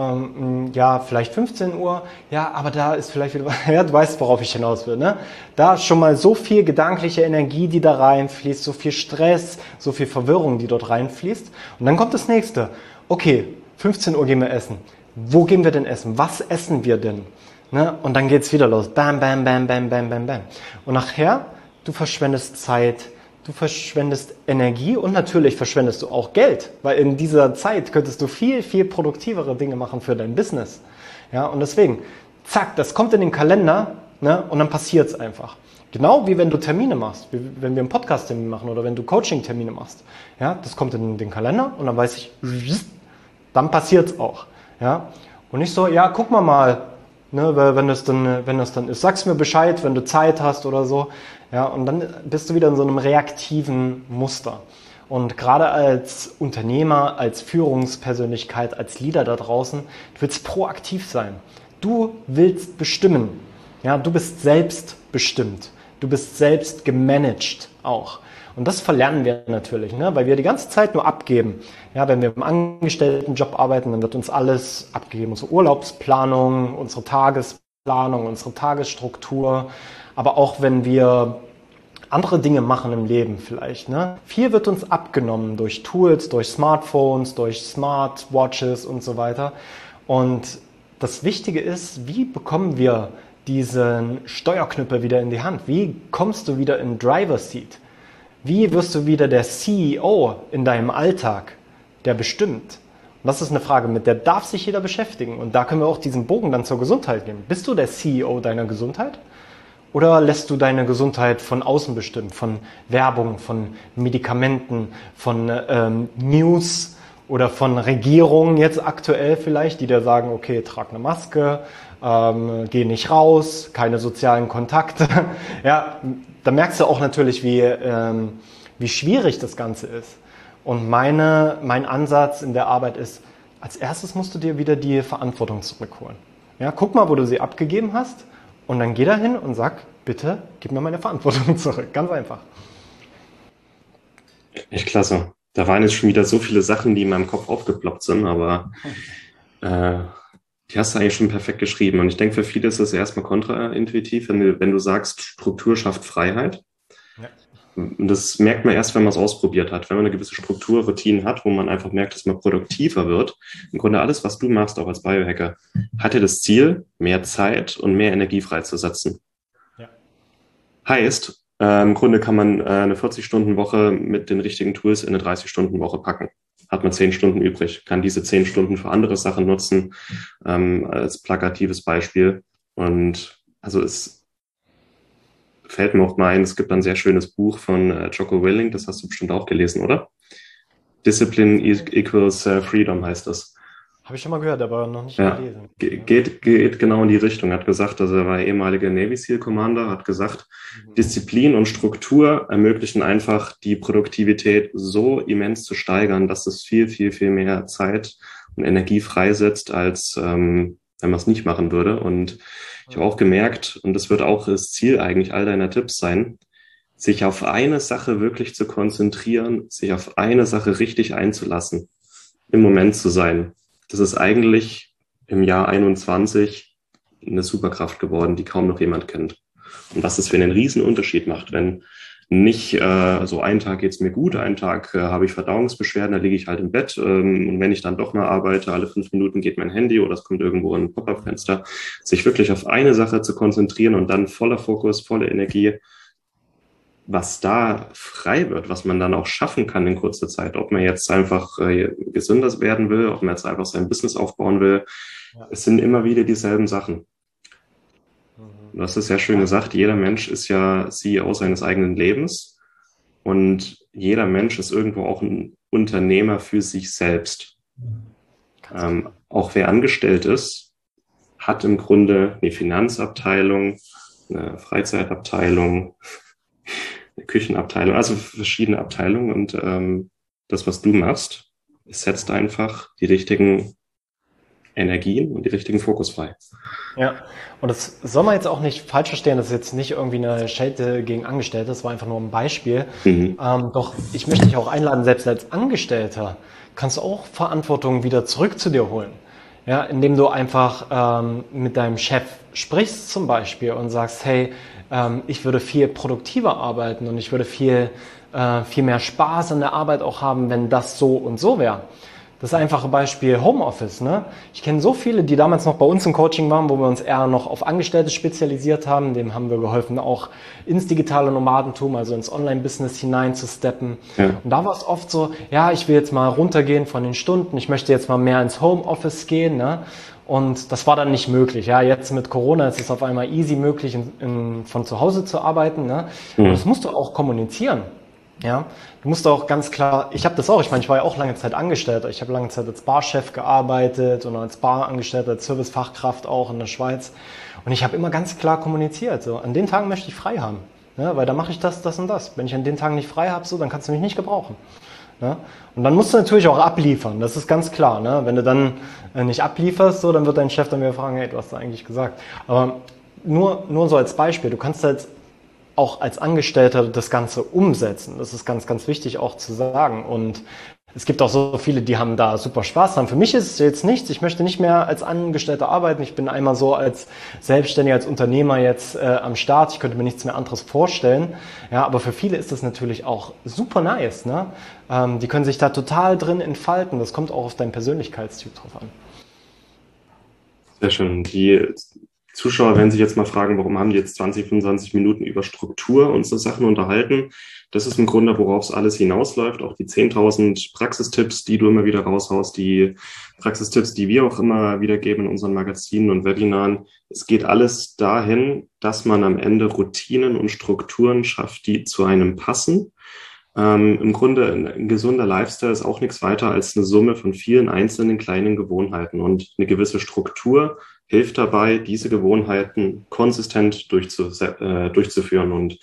um, ja, vielleicht fünfzehn Uhr, ja, aber da ist vielleicht wieder, ja, du weißt, worauf ich hinaus will, ne? Da ist schon mal so viel gedankliche Energie, die da reinfließt, so viel Stress, so viel Verwirrung, die dort reinfließt. Und dann kommt das nächste. Okay, fünfzehn Uhr gehen wir essen. Wo gehen wir denn essen? Was essen wir denn? Ne? Und dann geht's wieder los. Bam, bam, bam, bam, bam, bam, bam. Und nachher, du verschwendest Zeit, du verschwendest Energie und natürlich verschwendest du auch Geld, weil in dieser Zeit könntest du viel, viel produktivere Dinge machen für dein Business. Ja, und deswegen, zack, das kommt in den Kalender, ne, und dann passiert es einfach. Genau wie wenn du Termine machst, wie wenn wir einen Podcast-Termin machen oder wenn du Coaching-Termine machst. Ja, das kommt in den Kalender und dann weiß ich, dann passiert es auch. Ja, und nicht so, ja, guck mal mal, ne, wenn das dann, wenn das dann ist, sag's mir Bescheid, wenn du Zeit hast oder so. Ja, und dann bist du wieder in so einem reaktiven Muster. Und gerade als Unternehmer, als Führungspersönlichkeit, als Leader da draußen, du willst proaktiv sein. Du willst bestimmen. Ja, du bist selbstbestimmt. Du bist selbst gemanagt auch. Und das verlernen wir natürlich, ne? Weil wir die ganze Zeit nur abgeben. Ja, wenn wir im Angestelltenjob arbeiten, dann wird uns alles abgegeben. Unsere Urlaubsplanung, unsere Tagesplanung, unsere Tagesstruktur. Aber auch wenn wir andere Dinge machen im Leben vielleicht, ne? Viel wird uns abgenommen durch Tools, durch Smartphones, durch Smartwatches und so weiter. Und das Wichtige ist, wie bekommen wir diesen Steuerknüppel wieder in die Hand? Wie kommst du wieder in Driver's Seat? Wie wirst du wieder der C E O in deinem Alltag, der bestimmt? Und das ist eine Frage, mit der darf sich jeder beschäftigen. Und da können wir auch diesen Bogen dann zur Gesundheit geben. Bist du der C E O deiner Gesundheit? Oder lässt du deine Gesundheit von außen bestimmen, von Werbung, von Medikamenten, von ähm, News oder von Regierungen jetzt aktuell vielleicht, die dir sagen, okay, trag eine Maske, ähm, geh nicht raus, keine sozialen Kontakte. Ja, da merkst du auch natürlich, wie, ähm, wie schwierig das Ganze ist. Und meine, mein Ansatz in der Arbeit ist, als erstes musst du dir wieder die Verantwortung zurückholen. Ja, guck mal, wo du sie abgegeben hast und dann geh dahin und sag, bitte, gib mir meine Verantwortung zurück. Ganz einfach. Echt klasse. Da waren jetzt schon wieder so viele Sachen, die in meinem Kopf aufgeploppt sind, aber äh, die hast du eigentlich schon perfekt geschrieben. Und ich denke, für viele ist das erstmal kontraintuitiv, wenn du, wenn du sagst, Struktur schafft Freiheit. Ja. Und das merkt man erst, wenn man es ausprobiert hat. Wenn man eine gewisse Struktur, Routinen hat, wo man einfach merkt, dass man produktiver wird. Im Grunde alles, was du machst, auch als Biohacker, hat ja das Ziel, mehr Zeit und mehr Energie freizusetzen. Ja. Heißt, äh, im Grunde kann man äh, eine vierzig-Stunden-Woche mit den richtigen Tools in eine dreißig-Stunden-Woche packen. Hat man zehn Stunden übrig, kann diese zehn Stunden für andere Sachen nutzen, ähm, als plakatives Beispiel. Und also es fällt mir auch mal ein, es gibt ein sehr schönes Buch von äh, Jocko Willing, das hast du bestimmt auch gelesen, oder? Discipline equals uh, Freedom heißt das. Habe ich schon mal gehört, aber noch nicht ja, gelesen. Geht, geht genau in die Richtung. Er hat gesagt, also er war ehemaliger Navy SEAL Commander, hat gesagt, mhm. Disziplin und Struktur ermöglichen einfach die Produktivität so immens zu steigern, dass es viel, viel, viel mehr Zeit und Energie freisetzt, als ähm, wenn man es nicht machen würde. Und ich habe auch gemerkt, und das wird auch das Ziel eigentlich all deiner Tipps sein, sich auf eine Sache wirklich zu konzentrieren, sich auf eine Sache richtig einzulassen, im Moment zu sein. Das ist eigentlich im Jahr einundzwanzig eine Superkraft geworden, die kaum noch jemand kennt. Und was das für einen riesen Unterschied macht, wenn nicht äh, so einen Tag geht's mir gut, einen Tag äh, habe ich Verdauungsbeschwerden, da liege ich halt im Bett ähm, und wenn ich dann doch mal arbeite, alle fünf Minuten geht mein Handy oder es kommt irgendwo ein Pop-up-Fenster, sich wirklich auf eine Sache zu konzentrieren und dann voller Fokus, volle Energie, was da frei wird, was man dann auch schaffen kann in kurzer Zeit, ob man jetzt einfach äh, gesünder werden will, ob man jetzt einfach sein Business aufbauen will, ja. Es sind immer wieder dieselben Sachen. Du hast es ja schön gesagt, jeder Mensch ist ja C E O seines eigenen Lebens und jeder Mensch ist irgendwo auch ein Unternehmer für sich selbst. Ähm, auch wer angestellt ist, hat im Grunde eine Finanzabteilung, eine Freizeitabteilung, eine Küchenabteilung, also verschiedene Abteilungen und ähm, das, was du machst, setzt einfach die richtigen Energien und die richtigen Fokus frei. Ja, und das soll man jetzt auch nicht falsch verstehen, das ist jetzt nicht irgendwie eine Schelte gegen Angestellte, das war einfach nur ein Beispiel. Mhm. Ähm, doch ich möchte dich auch einladen, selbst als Angestellter kannst du auch Verantwortung wieder zurück zu dir holen. Ja, indem du einfach ähm, mit deinem Chef sprichst zum Beispiel und sagst, hey, ähm, ich würde viel produktiver arbeiten und ich würde viel, äh, viel mehr Spaß an der Arbeit auch haben, wenn das so und so wäre. Das einfache Beispiel Homeoffice. Ne? Ich kenne so viele, die damals noch bei uns im Coaching waren, wo wir uns eher noch auf Angestellte spezialisiert haben. Dem haben wir geholfen, auch ins digitale Nomadentum, also ins Online-Business hineinzusteppen. Ja. Und da war es oft so, ja, ich will jetzt mal runtergehen von den Stunden, ich möchte jetzt mal mehr ins Homeoffice gehen. Ne? Und das war dann nicht möglich. Ja, jetzt mit Corona ist es auf einmal easy möglich, in, in, von zu Hause zu arbeiten. Ne? Mhm. Und das musst du auch kommunizieren. Ja, du musst auch ganz klar, ich habe das auch, ich meine, ich war ja auch lange Zeit Angestellter. Ich habe lange Zeit als Barchef gearbeitet und als Barangestellter, als Servicefachkraft auch in der Schweiz. Und ich habe immer ganz klar kommuniziert, so, an den Tagen möchte ich frei haben. Ne? Weil da mache ich das, das und das. Wenn ich an den Tagen nicht frei habe, so, dann kannst du mich nicht gebrauchen. Ne? Und dann musst du natürlich auch abliefern, das ist ganz klar. Ne? Wenn du dann äh, nicht ablieferst, so, dann wird dein Chef dann wieder fragen, hey, du hast da eigentlich gesagt. Aber nur, nur so als Beispiel, du kannst halt auch als Angestellter das Ganze umsetzen. Das ist ganz, ganz wichtig auch zu sagen. Und es gibt auch so viele, die haben da super Spaß dran. Für mich ist es jetzt nichts. Ich möchte nicht mehr als Angestellter arbeiten. Ich bin einmal so als Selbstständiger, als Unternehmer jetzt äh, am Start. Ich könnte mir nichts mehr anderes vorstellen. Ja, aber für viele ist das natürlich auch super nice. Ne? Ähm, die können sich da total drin entfalten. Das kommt auch auf deinen Persönlichkeitstyp drauf an. Sehr schön. Die Zuschauer werden sich jetzt mal fragen, warum haben die jetzt zwanzig, fünfundzwanzig Minuten über Struktur und so Sachen unterhalten? Das ist im Grunde, worauf es alles hinausläuft. Auch die zehntausend Praxistipps, die du immer wieder raushaust, die Praxistipps, die wir auch immer wieder geben in unseren Magazinen und Webinaren. Es geht alles dahin, dass man am Ende Routinen und Strukturen schafft, die zu einem passen. Ähm, im Grunde ein, ein gesunder Lifestyle ist auch nichts weiter als eine Summe von vielen einzelnen kleinen Gewohnheiten, und eine gewisse Struktur hilft dabei, diese Gewohnheiten konsistent durchzu, äh, durchzuführen, und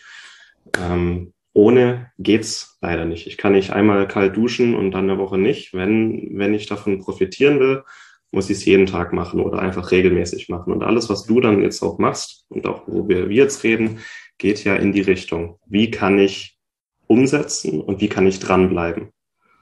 ähm, ohne geht's leider nicht. Ich kann nicht einmal kalt duschen und dann eine Woche nicht. Wenn, wenn ich davon profitieren will, muss ich es jeden Tag machen oder einfach regelmäßig machen. Und alles, was du dann jetzt auch machst und auch wo wir, wir jetzt reden, geht ja in die Richtung. Wie kann ich umsetzen und wie kann ich dranbleiben?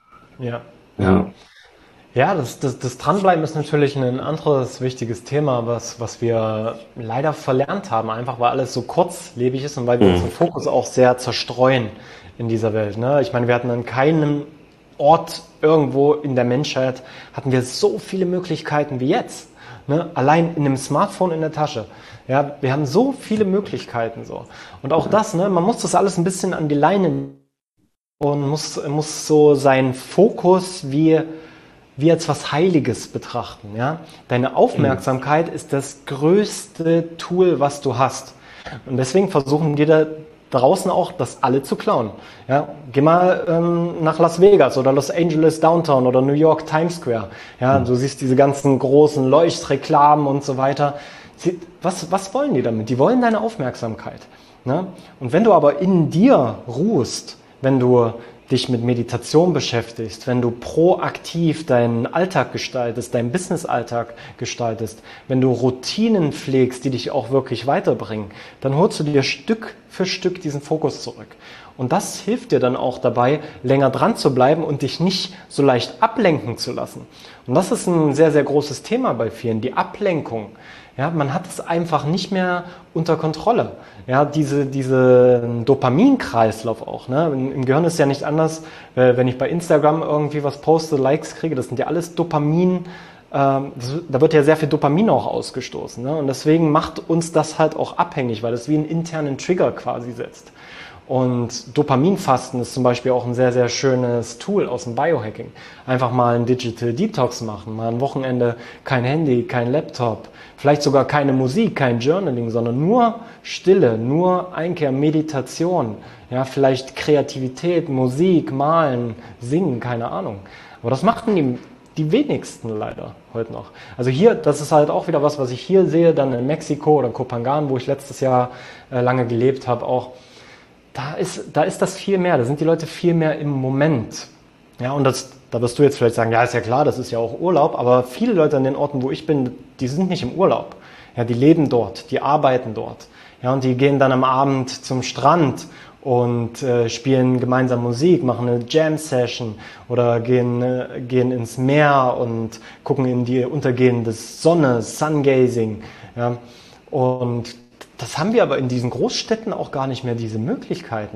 Ja. Ja. Ja, das, das, das Dranbleiben ist natürlich ein anderes wichtiges Thema, was, was wir leider verlernt haben, einfach weil alles so kurzlebig ist und weil wir mhm. unseren Fokus auch sehr zerstreuen in dieser Welt. Ne? Ich meine, wir hatten an keinem Ort irgendwo in der Menschheit, hatten wir so viele Möglichkeiten wie jetzt. Ne? Allein in einem Smartphone in der Tasche. Ja, wir haben so viele Möglichkeiten so. Und auch das, ne, man muss das alles ein bisschen an die Leine und muss, muss so seinen Fokus wie wie als was Heiliges betrachten. Ja? Deine Aufmerksamkeit ist das größte Tool, was du hast. Und deswegen versuchen die da draußen auch, das alle zu klauen. Ja? Geh mal ähm, nach Las Vegas oder Los Angeles Downtown oder New York Times Square. Ja? Du siehst diese ganzen großen Leuchtreklamen und so weiter. Sie, was, was wollen die damit? Die wollen deine Aufmerksamkeit. Ne? Und wenn du aber in dir ruhst, wenn du dich mit Meditation beschäftigst, wenn du proaktiv deinen Alltag gestaltest, deinen Business-Alltag gestaltest, wenn du Routinen pflegst, die dich auch wirklich weiterbringen, dann holst du dir Stück für Stück diesen Fokus zurück. Und das hilft dir dann auch dabei, länger dran zu bleiben und dich nicht so leicht ablenken zu lassen. Und das ist ein sehr, sehr großes Thema bei vielen, die Ablenkung. Ja, man hat es einfach nicht mehr unter Kontrolle. Ja, diese, diese Dopaminkreislauf auch. Ne? Im Gehirn ist ja nicht anders, wenn ich bei Instagram irgendwie was poste, Likes kriege, das sind ja alles Dopamin, ähm, das, da wird ja sehr viel Dopamin auch ausgestoßen. Ne? Und deswegen macht uns das halt auch abhängig, weil es wie einen internen Trigger quasi setzt. Und Dopaminfasten ist zum Beispiel auch ein sehr, sehr schönes Tool aus dem Biohacking. Einfach mal ein Digital Detox machen, mal ein Wochenende kein Handy, kein Laptop, vielleicht sogar keine Musik, kein Journaling, sondern nur Stille, nur Einkehr, Meditation, ja, vielleicht Kreativität, Musik, Malen, Singen, keine Ahnung. Aber das machten die, die wenigsten leider heute noch. Also hier, das ist halt auch wieder was, was ich hier sehe, dann in Mexiko oder Kopangan, wo ich letztes Jahr äh, lange gelebt habe, auch. Da ist, da ist das viel mehr, da sind die Leute viel mehr im Moment. Ja, und das, da wirst du jetzt vielleicht sagen, ja, ist ja klar, das ist ja auch Urlaub, aber viele Leute an den Orten, wo ich bin, die sind nicht im Urlaub. Ja, die leben dort, die arbeiten dort. Ja, und die gehen dann am Abend zum Strand und äh, spielen gemeinsam Musik, machen eine Jam-Session oder gehen, äh, gehen ins Meer und gucken in die untergehende Sonne, Sungazing. Ja, und das haben wir aber in diesen Großstädten auch gar nicht mehr, diese Möglichkeiten.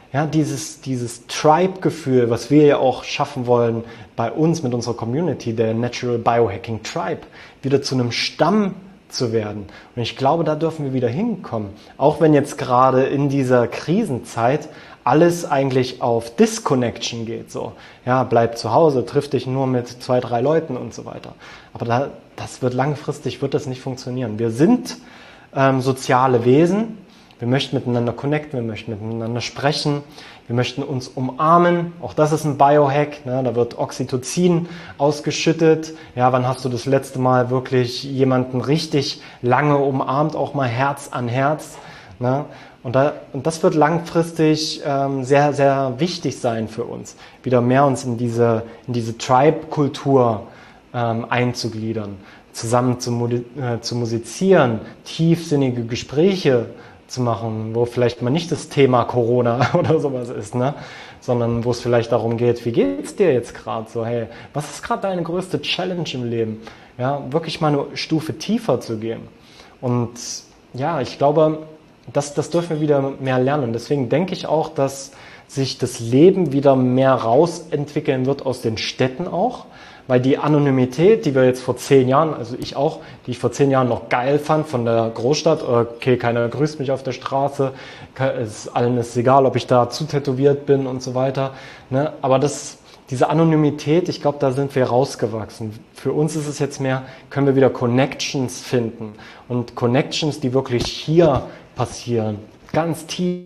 Ja, dieses, dieses Tribe-Gefühl, was wir ja auch schaffen wollen bei uns mit unserer Community, der Natural Biohacking Tribe, wieder zu einem Stamm zu werden. Und ich glaube, da dürfen wir wieder hinkommen. Auch wenn jetzt gerade in dieser Krisenzeit alles eigentlich auf Disconnection geht. So, ja, bleib zu Hause, triff dich nur mit zwei, drei Leuten und so weiter. Aber da, das wird langfristig, wird das nicht funktionieren. Wir sind ähm, soziale Wesen. Wir möchten miteinander connecten, wir möchten miteinander sprechen, wir möchten uns umarmen. Auch das ist ein Biohack, ne? Da wird Oxytocin ausgeschüttet. Ja, wann hast du das letzte Mal wirklich jemanden richtig lange umarmt, auch mal Herz an Herz? Ne? Und, da, und das wird langfristig ähm, sehr, sehr wichtig sein für uns, wieder mehr uns in diese, in diese Tribe-Kultur ähm, einzugliedern, zusammen zu, äh, zu musizieren, tiefsinnige Gespräche zu machen, wo vielleicht mal nicht das Thema Corona oder sowas ist, ne? Sondern wo es vielleicht darum geht, wie geht's dir jetzt gerade so, hey, was ist gerade deine größte Challenge im Leben? Ja, wirklich mal eine Stufe tiefer zu gehen. Und ja, ich glaube, das, das dürfen wir wieder mehr lernen. Deswegen denke ich auch, dass sich das Leben wieder mehr rausentwickeln wird aus den Städten auch, weil die Anonymität, die wir jetzt vor zehn Jahren, also ich auch, die ich vor zehn Jahren noch geil fand von der Großstadt, okay, keiner grüßt mich auf der Straße, es, allen ist egal, ob ich da zutätowiert bin und so weiter, ne? Aber das, diese Anonymität, ich glaube, da sind wir rausgewachsen. Für uns ist es jetzt mehr, können wir wieder Connections finden und Connections, die wirklich hier passieren, ganz tief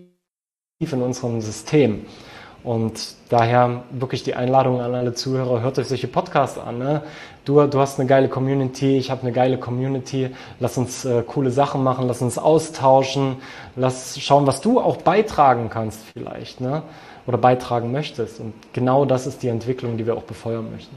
in unserem System. Und daher wirklich die Einladung an alle Zuhörer, hört euch solche Podcasts an. Ne? Du, du hast eine geile Community, ich habe eine geile Community. Lass uns äh, coole Sachen machen, lass uns austauschen, lass schauen, was du auch beitragen kannst vielleicht, ne? Oder beitragen möchtest. Und genau das ist die Entwicklung, die wir auch befeuern möchten.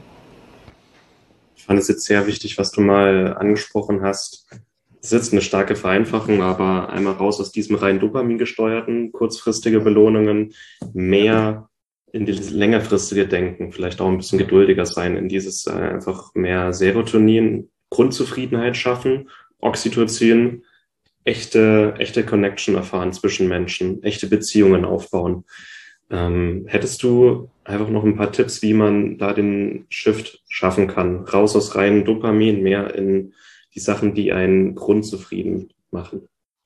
Ich fand es jetzt sehr wichtig, was du mal angesprochen hast. Das ist jetzt eine starke Vereinfachung, aber einmal raus aus diesem rein Dopamin gesteuerten, kurzfristige Belohnungen, mehr in dieses längerfristige Denken, vielleicht auch ein bisschen geduldiger sein, in dieses äh, einfach mehr Serotonin, Grundzufriedenheit schaffen, Oxytocin, echte, echte Connection erfahren zwischen Menschen, echte Beziehungen aufbauen. Ähm, hättest du einfach noch ein paar Tipps, wie man da den Shift schaffen kann? Raus aus reinem Dopamin, mehr in die Sachen, die einen grundzufrieden machen.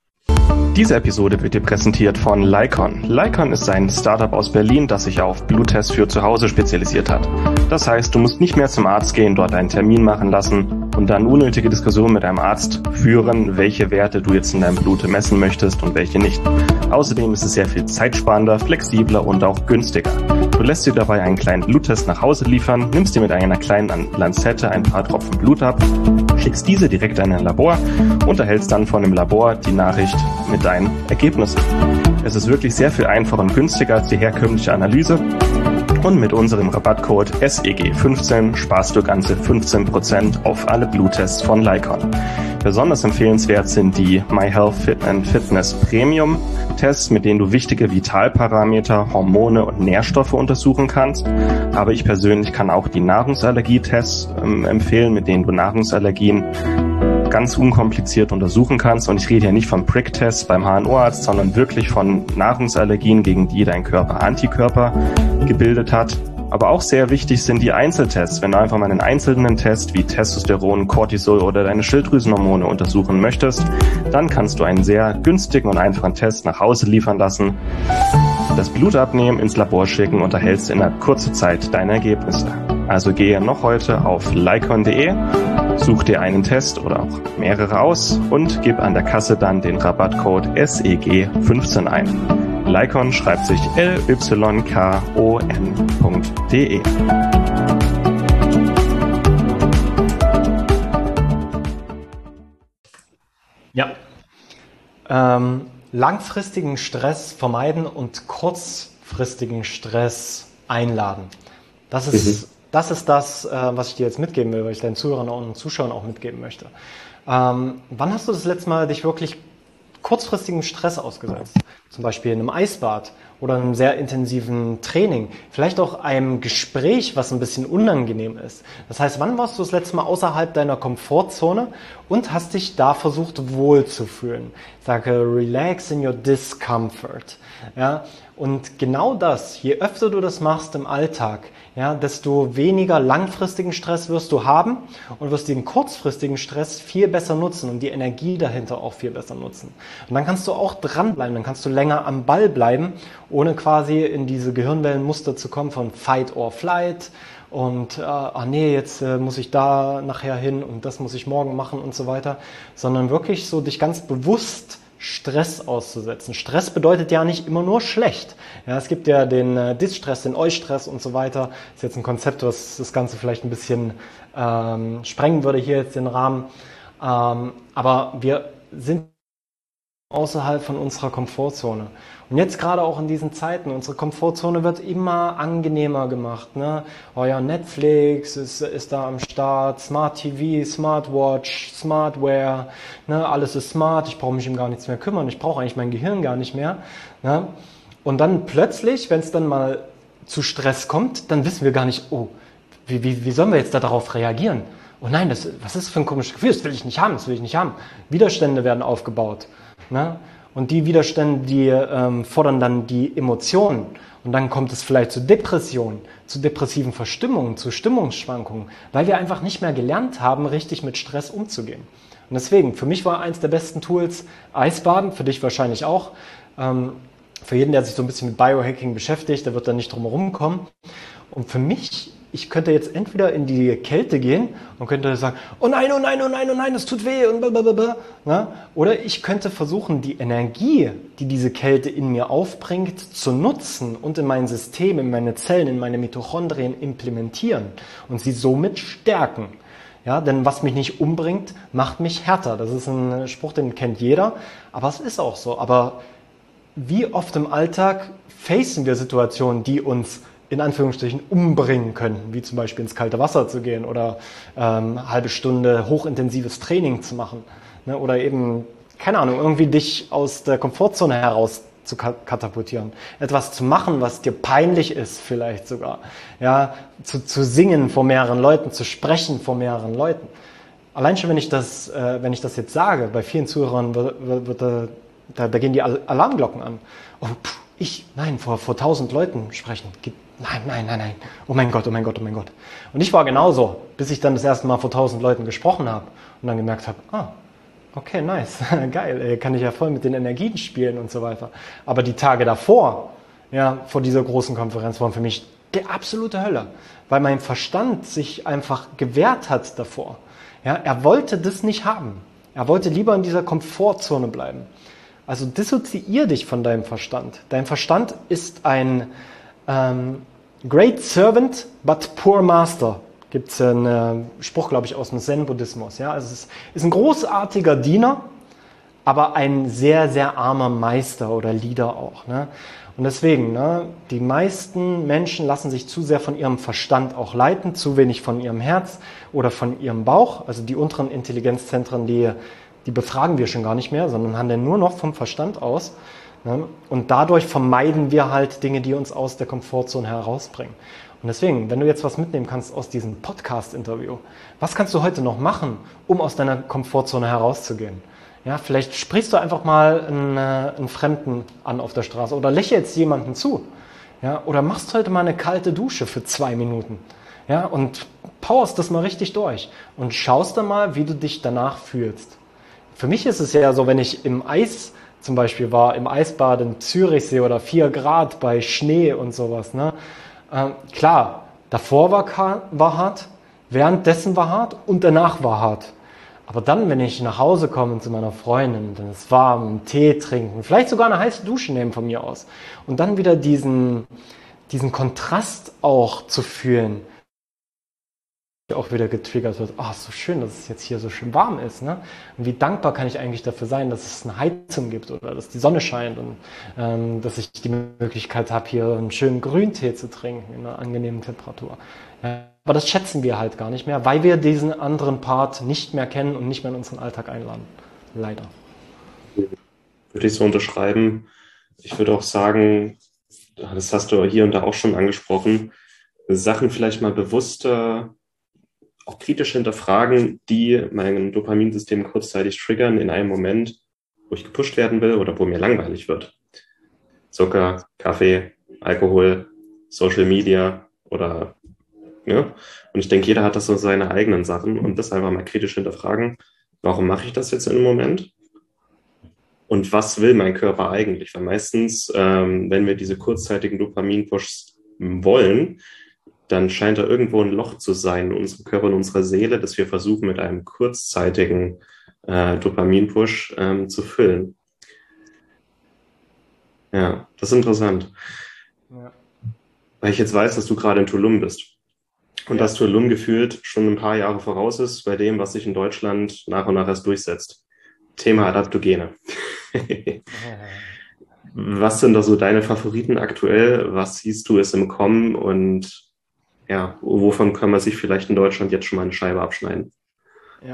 Diese Episode wird dir präsentiert von Lykon. Lykon ist ein Startup aus Berlin, das sich auf Bluttests für zu Hause spezialisiert hat. Das heißt, du musst nicht mehr zum Arzt gehen, dort einen Termin machen lassen und dann unnötige Diskussionen mit deinem Arzt führen, welche Werte du jetzt in deinem Blut messen möchtest und welche nicht. Außerdem ist es sehr viel zeitsparender, flexibler und auch günstiger. Du lässt dir dabei einen kleinen Bluttest nach Hause liefern, nimmst dir mit einer kleinen Lanzette ein paar Tropfen Blut ab, schickst diese direkt an ein Labor und erhältst dann von dem Labor die Nachricht mit deinen Ergebnissen. Es ist wirklich sehr viel einfacher und günstiger als die herkömmliche Analyse. Und mit unserem Rabattcode S E G fünfzehn sparst du ganze fünfzehn Prozent auf alle Bluttests von Lykon. Besonders empfehlenswert sind die MyHealth Fit and Fitness Premium Tests, mit denen du wichtige Vitalparameter, Hormone und Nährstoffe untersuchen kannst. Aber ich persönlich kann auch die Nahrungsallergietests ähm, empfehlen, mit denen du Nahrungsallergien ganz unkompliziert untersuchen kannst. Und ich rede hier nicht von Prick-Tests beim H N O-Arzt, sondern wirklich von Nahrungsallergien, gegen die dein Körper Antikörper gebildet hat. Aber auch sehr wichtig sind die Einzeltests. Wenn du einfach mal einen einzelnen Test wie Testosteron, Cortisol oder deine Schilddrüsenhormone untersuchen möchtest, dann kannst du einen sehr günstigen und einfachen Test nach Hause liefern lassen, das Blut abnehmen, ins Labor schicken und erhältst in einer kurzen Zeit deine Ergebnisse. Also gehe noch heute auf lykon punkt de, such dir einen Test oder auch mehrere aus und gib an der Kasse dann den Rabattcode S E G fünfzehn ein. Lykon schreibt sich L Y K O N punkt de. Ja. Ähm, langfristigen Stress vermeiden und kurzfristigen Stress einladen. Das ist, mhm. das, ist das, äh, was ich dir jetzt mitgeben will, was ich deinen Zuhörern und Zuschauern auch mitgeben möchte. Ähm, wann hast du das letzte Mal dich wirklich kurzfristigen Stress ausgesetzt? Zum Beispiel in einem Eisbad oder einem sehr intensiven Training. Vielleicht auch einem Gespräch, was ein bisschen unangenehm ist. Das heißt, wann warst du das letzte Mal außerhalb deiner Komfortzone und hast dich da versucht wohlzufühlen? Ich sage, relax in your discomfort. Ja? Und genau das, je öfter du das machst im Alltag, ja, desto weniger langfristigen Stress wirst du haben und wirst den kurzfristigen Stress viel besser nutzen und die Energie dahinter auch viel besser nutzen. Und dann kannst du auch dranbleiben, dann kannst du länger am Ball bleiben, ohne quasi in diese Gehirnwellenmuster zu kommen von Fight or Flight und äh, ah nee, jetzt äh, muss ich da nachher hin und das muss ich morgen machen und so weiter, sondern wirklich so dich ganz bewusst Stress auszusetzen. Stress bedeutet ja nicht immer nur schlecht. Ja, es gibt ja den äh, Dis-Stress, den Eu-Stress und so weiter. Das ist jetzt ein Konzept, was das Ganze vielleicht ein bisschen ähm, sprengen würde hier jetzt den Rahmen. Ähm, aber wir sind außerhalb von unserer Komfortzone. Und jetzt gerade auch in diesen Zeiten, unsere Komfortzone wird immer angenehmer gemacht. Ne? Oh ja, Netflix ist, ist da am Start, Smart T V, Smartwatch, Smartwear, ne? Alles ist smart, ich brauche mich um gar nichts mehr kümmern, ich brauche eigentlich mein Gehirn gar nicht mehr. Ne? Und dann plötzlich, wenn es dann mal zu Stress kommt, dann wissen wir gar nicht, oh, wie, wie, wie sollen wir jetzt da darauf reagieren? Oh nein, das, was ist das für ein komisches Gefühl, das will ich nicht haben, das will ich nicht haben. Widerstände werden aufgebaut. Ne? Und die Widerstände, die ähm, fordern dann die Emotionen. Und dann kommt es vielleicht zu Depressionen, zu depressiven Verstimmungen, zu Stimmungsschwankungen, weil wir einfach nicht mehr gelernt haben, richtig mit Stress umzugehen. Und deswegen, für mich war eins der besten Tools Eisbaden, für dich wahrscheinlich auch. Ähm, für jeden, der sich so ein bisschen mit Biohacking beschäftigt, der wird da nicht drum herum kommen. Und für mich, ich könnte jetzt entweder in die Kälte gehen und könnte sagen, oh nein, oh nein, oh nein, oh nein, das tut weh und blablabla. Ne? Oder ich könnte versuchen, die Energie, die diese Kälte in mir aufbringt, zu nutzen und in mein System, in meine Zellen, in meine Mitochondrien implementieren und sie somit stärken. Ja, denn was mich nicht umbringt, macht mich härter. Das ist ein Spruch, den kennt jeder, aber es ist auch so. Aber wie oft im Alltag facen wir Situationen, die uns in Anführungsstrichen umbringen können, wie zum Beispiel ins kalte Wasser zu gehen oder ähm, eine halbe Stunde hochintensives Training zu machen, ne? Oder eben, keine Ahnung, irgendwie dich aus der Komfortzone heraus zu katapultieren. Etwas zu machen, was dir peinlich ist vielleicht sogar. Ja, zu, zu singen vor mehreren Leuten, zu sprechen vor mehreren Leuten. Allein schon, wenn ich das, äh, wenn ich das jetzt sage, bei vielen Zuhörern wird, wird, wird, da, da, da gehen die Alarmglocken an. Oh, pff, ich, nein, vor, vor tausend Leuten sprechen, geht Nein, nein, nein, nein. Oh mein Gott, oh mein Gott, oh mein Gott. Und ich war genauso, bis ich dann das erste Mal vor tausend Leuten gesprochen habe und dann gemerkt habe, ah, okay, nice, geil, ey, kann ich ja voll mit den Energien spielen und so weiter. Aber die Tage davor, ja, vor dieser großen Konferenz waren für mich die absolute Hölle, weil mein Verstand sich einfach gewehrt hat davor. Ja, er wollte das nicht haben. Er wollte lieber in dieser Komfortzone bleiben. Also dissoziier dich von deinem Verstand. Dein Verstand ist ein ähm, Great Servant, but poor Master. Gibt es einen äh, Spruch, glaube ich, aus dem Zen-Buddhismus. Ja? Also es ist, ist ein großartiger Diener, aber ein sehr, sehr armer Meister oder Leader auch. Ne? Und deswegen, ne, die meisten Menschen lassen sich zu sehr von ihrem Verstand auch leiten, zu wenig von ihrem Herz oder von ihrem Bauch. Also die unteren Intelligenzzentren, die, die befragen wir schon gar nicht mehr, sondern handeln nur noch vom Verstand aus. Ne? Und dadurch vermeiden wir halt Dinge, die uns aus der Komfortzone herausbringen. Und deswegen, wenn du jetzt was mitnehmen kannst aus diesem Podcast-Interview, was kannst du heute noch machen, um aus deiner Komfortzone herauszugehen? Ja, vielleicht sprichst du einfach mal einen, äh, einen Fremden an auf der Straße oder lächelst jemanden zu. Ja, oder machst heute mal eine kalte Dusche für zwei Minuten. Ja, und powerst das mal richtig durch und schaust dann mal, wie du dich danach fühlst. Für mich ist es ja so, wenn ich im Eis zum Beispiel war, im Eisbad in Zürichsee oder vier Grad bei Schnee und sowas, ne? Ähm, klar, davor war, war hart, währenddessen war hart und danach war hart. Aber dann, wenn ich nach Hause komme zu meiner Freundin, dann ist warm, einen Tee trinken, vielleicht sogar eine heiße Dusche nehmen von mir aus und dann wieder diesen, diesen Kontrast auch zu fühlen, auch wieder getriggert wird, ah, oh, so schön, dass es jetzt hier so schön warm ist, ne? Und wie dankbar kann ich eigentlich dafür sein, dass es eine Heizung gibt oder dass die Sonne scheint und ähm, dass ich die Möglichkeit habe, hier einen schönen Grüntee zu trinken in einer angenehmen Temperatur. Ja, aber das schätzen wir halt gar nicht mehr, weil wir diesen anderen Part nicht mehr kennen und nicht mehr in unseren Alltag einladen. Leider. Würde ich so unterschreiben. Ich würde auch sagen, das hast du hier und da auch schon angesprochen, Sachen vielleicht mal bewusster auch kritisch hinterfragen, die mein Dopaminsystem kurzzeitig triggern in einem Moment, wo ich gepusht werden will oder wo mir langweilig wird. Zucker, Kaffee, Alkohol, Social Media oder, ja. Und ich denke, jeder hat das so seine eigenen Sachen und das einfach mal kritisch hinterfragen. Warum mache ich das jetzt in einem Moment? Und was will mein Körper eigentlich? Weil meistens, ähm, wenn wir diese kurzzeitigen Dopamin-Pushs wollen, dann scheint da irgendwo ein Loch zu sein in unserem Körper, in unserer Seele, das wir versuchen mit einem kurzzeitigen äh, Dopamin-Push ähm, zu füllen. Ja, das ist interessant. Ja. Weil ich jetzt weiß, dass du gerade in Tulum bist. Und Ja. dass Tulum gefühlt schon ein paar Jahre voraus ist bei dem, was sich in Deutschland nach und nach erst durchsetzt. Thema Adaptogene. Was sind da so deine Favoriten aktuell? Was siehst du es im Kommen? Und ja, wovon kann man sich vielleicht in Deutschland jetzt schon mal eine Scheibe abschneiden? Ja.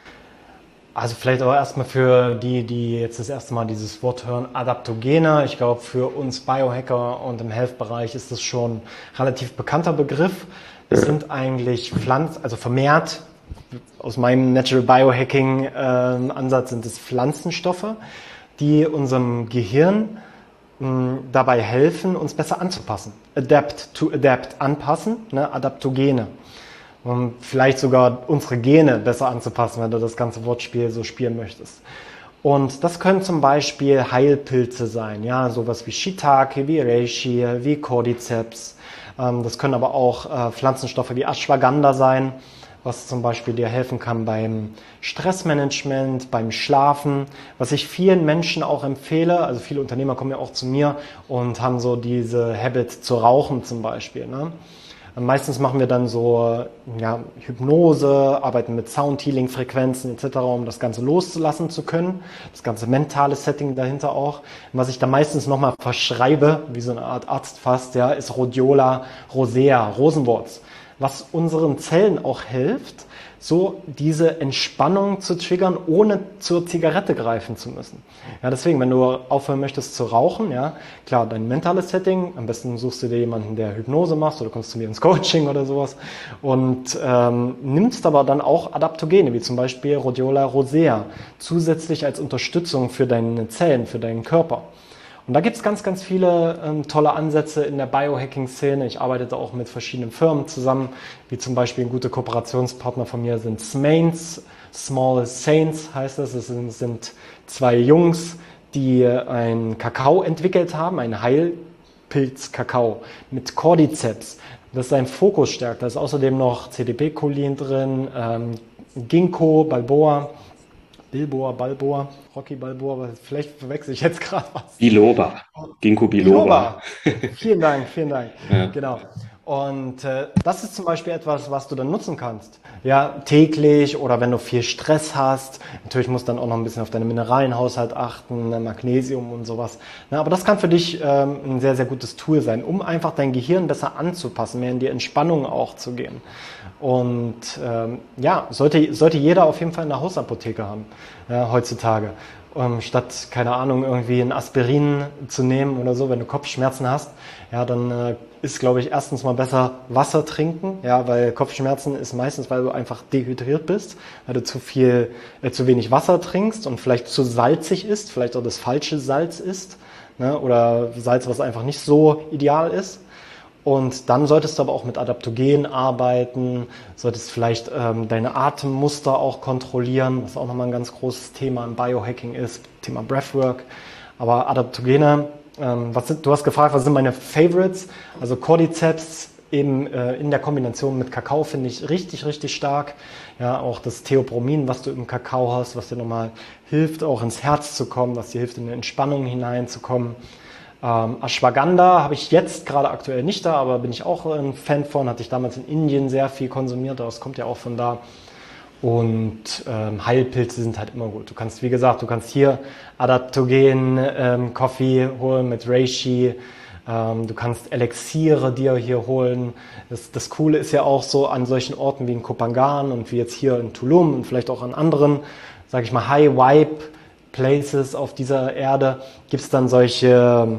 Also vielleicht aber erstmal für die, die jetzt das erste Mal dieses Wort hören, Adaptogene. Ich glaube, für uns Biohacker und im Health-Bereich ist das schon ein relativ bekannter Begriff. Das Ja, sind eigentlich Pflanzen, also vermehrt aus meinem Natural Biohacking äh, Ansatz sind es Pflanzenstoffe, die unserem Gehirn mh, dabei helfen, uns besser anzupassen. Adapt, to adapt, anpassen, ne? Adaptogene. Um vielleicht sogar unsere Gene besser anzupassen, wenn du das ganze Wortspiel so spielen möchtest. Und das können zum Beispiel Heilpilze sein, ja, sowas wie Shiitake, wie Reishi, wie Cordyceps. Ähm, das können aber auch äh, Pflanzenstoffe wie Ashwagandha sein, was zum Beispiel dir helfen kann beim Stressmanagement, beim Schlafen, was ich vielen Menschen auch empfehle. Also viele Unternehmer kommen ja auch zu mir und haben so diese Habit zu rauchen zum Beispiel, ne? Meistens machen wir dann so ja, Hypnose, arbeiten mit Sound-Healing-Frequenzen et cetera, um das Ganze loszulassen zu können. Das ganze mentale Setting dahinter auch. Und was ich da meistens nochmal verschreibe, wie so eine Art Arzt fast, ja, ist Rhodiola rosea, Rosenwurz, was unseren Zellen auch hilft, so diese Entspannung zu triggern, ohne zur Zigarette greifen zu müssen. Ja, deswegen, wenn du aufhören möchtest zu rauchen, ja, klar, dein mentales Setting, am besten suchst du dir jemanden, der Hypnose macht oder kommst zu mir ins Coaching oder sowas und ähm, nimmst aber dann auch Adaptogene, wie zum Beispiel Rhodiola rosea, zusätzlich als Unterstützung für deine Zellen, für deinen Körper. Und da gibt es ganz, ganz viele ähm, tolle Ansätze in der Biohacking-Szene. Ich arbeite da auch mit verschiedenen Firmen zusammen, wie zum Beispiel ein guter Kooperationspartner von mir sind Smains, Small Saints heißt das. Es sind, sind zwei Jungs, die einen Kakao entwickelt haben, einen Heilpilz-Kakao mit Cordyceps. Das ist ein Fokus stärkt. Da ist außerdem noch C D P-Cholin drin, ähm, Ginkgo, Balboa, Bilboa, Balboa, Rocky Balboa, vielleicht verwechsel ich jetzt gerade was. Biloba. Ginkgo biloba. Biloba. Vielen Dank, vielen Dank. Ja. Genau. Und äh, das ist zum Beispiel etwas, was du dann nutzen kannst. Ja, täglich oder wenn du viel Stress hast. Natürlich musst du dann auch noch ein bisschen auf deinen Mineralienhaushalt achten, ne, Magnesium und sowas. Na, aber das kann für dich ähm, ein sehr, sehr gutes Tool sein, um einfach dein Gehirn besser anzupassen, mehr in die Entspannung auch zu gehen. Und ähm, ja, sollte, sollte jeder auf jeden Fall eine Hausapotheke haben, ja, heutzutage. Ähm, statt, keine Ahnung, irgendwie ein Aspirin zu nehmen oder so, wenn du Kopfschmerzen hast, ja, dann äh, ist, glaube ich, erstens mal besser Wasser trinken, ja, weil Kopfschmerzen ist meistens, weil du einfach dehydriert bist, weil du zu viel, äh, zu wenig Wasser trinkst und vielleicht zu salzig ist, vielleicht auch das falsche Salz ist, ne, oder Salz, was einfach nicht so ideal ist. Und dann solltest du aber auch mit Adaptogen arbeiten, solltest vielleicht ähm, deine Atemmuster auch kontrollieren, was auch nochmal ein ganz großes Thema im Biohacking ist, Thema Breathwork. Aber Adaptogene, ähm, was sind, du hast gefragt, was sind meine Favorites? Also Cordyceps eben äh, in der Kombination mit Kakao finde ich richtig, richtig stark. Ja, auch das Theobromин, was du im Kakao hast, was dir nochmal hilft, auch ins Herz zu kommen, was dir hilft, in eine Entspannung hineinzukommen. Ähm, Ashwagandha habe ich jetzt gerade aktuell nicht da, aber bin ich auch ein Fan von. Hatte ich damals in Indien sehr viel konsumiert, das kommt ja auch von da. Und ähm, Heilpilze sind halt immer gut. Du kannst, wie gesagt, du kannst hier Adaptogen ähm, Coffee holen mit Reishi. Ähm, du kannst Elixiere dir hier holen. Das, das Coole ist ja auch so an solchen Orten wie in Kopangan und wie jetzt hier in Tulum und vielleicht auch an anderen, sage ich mal, High-Vibe Places auf dieser Erde gibt es dann solche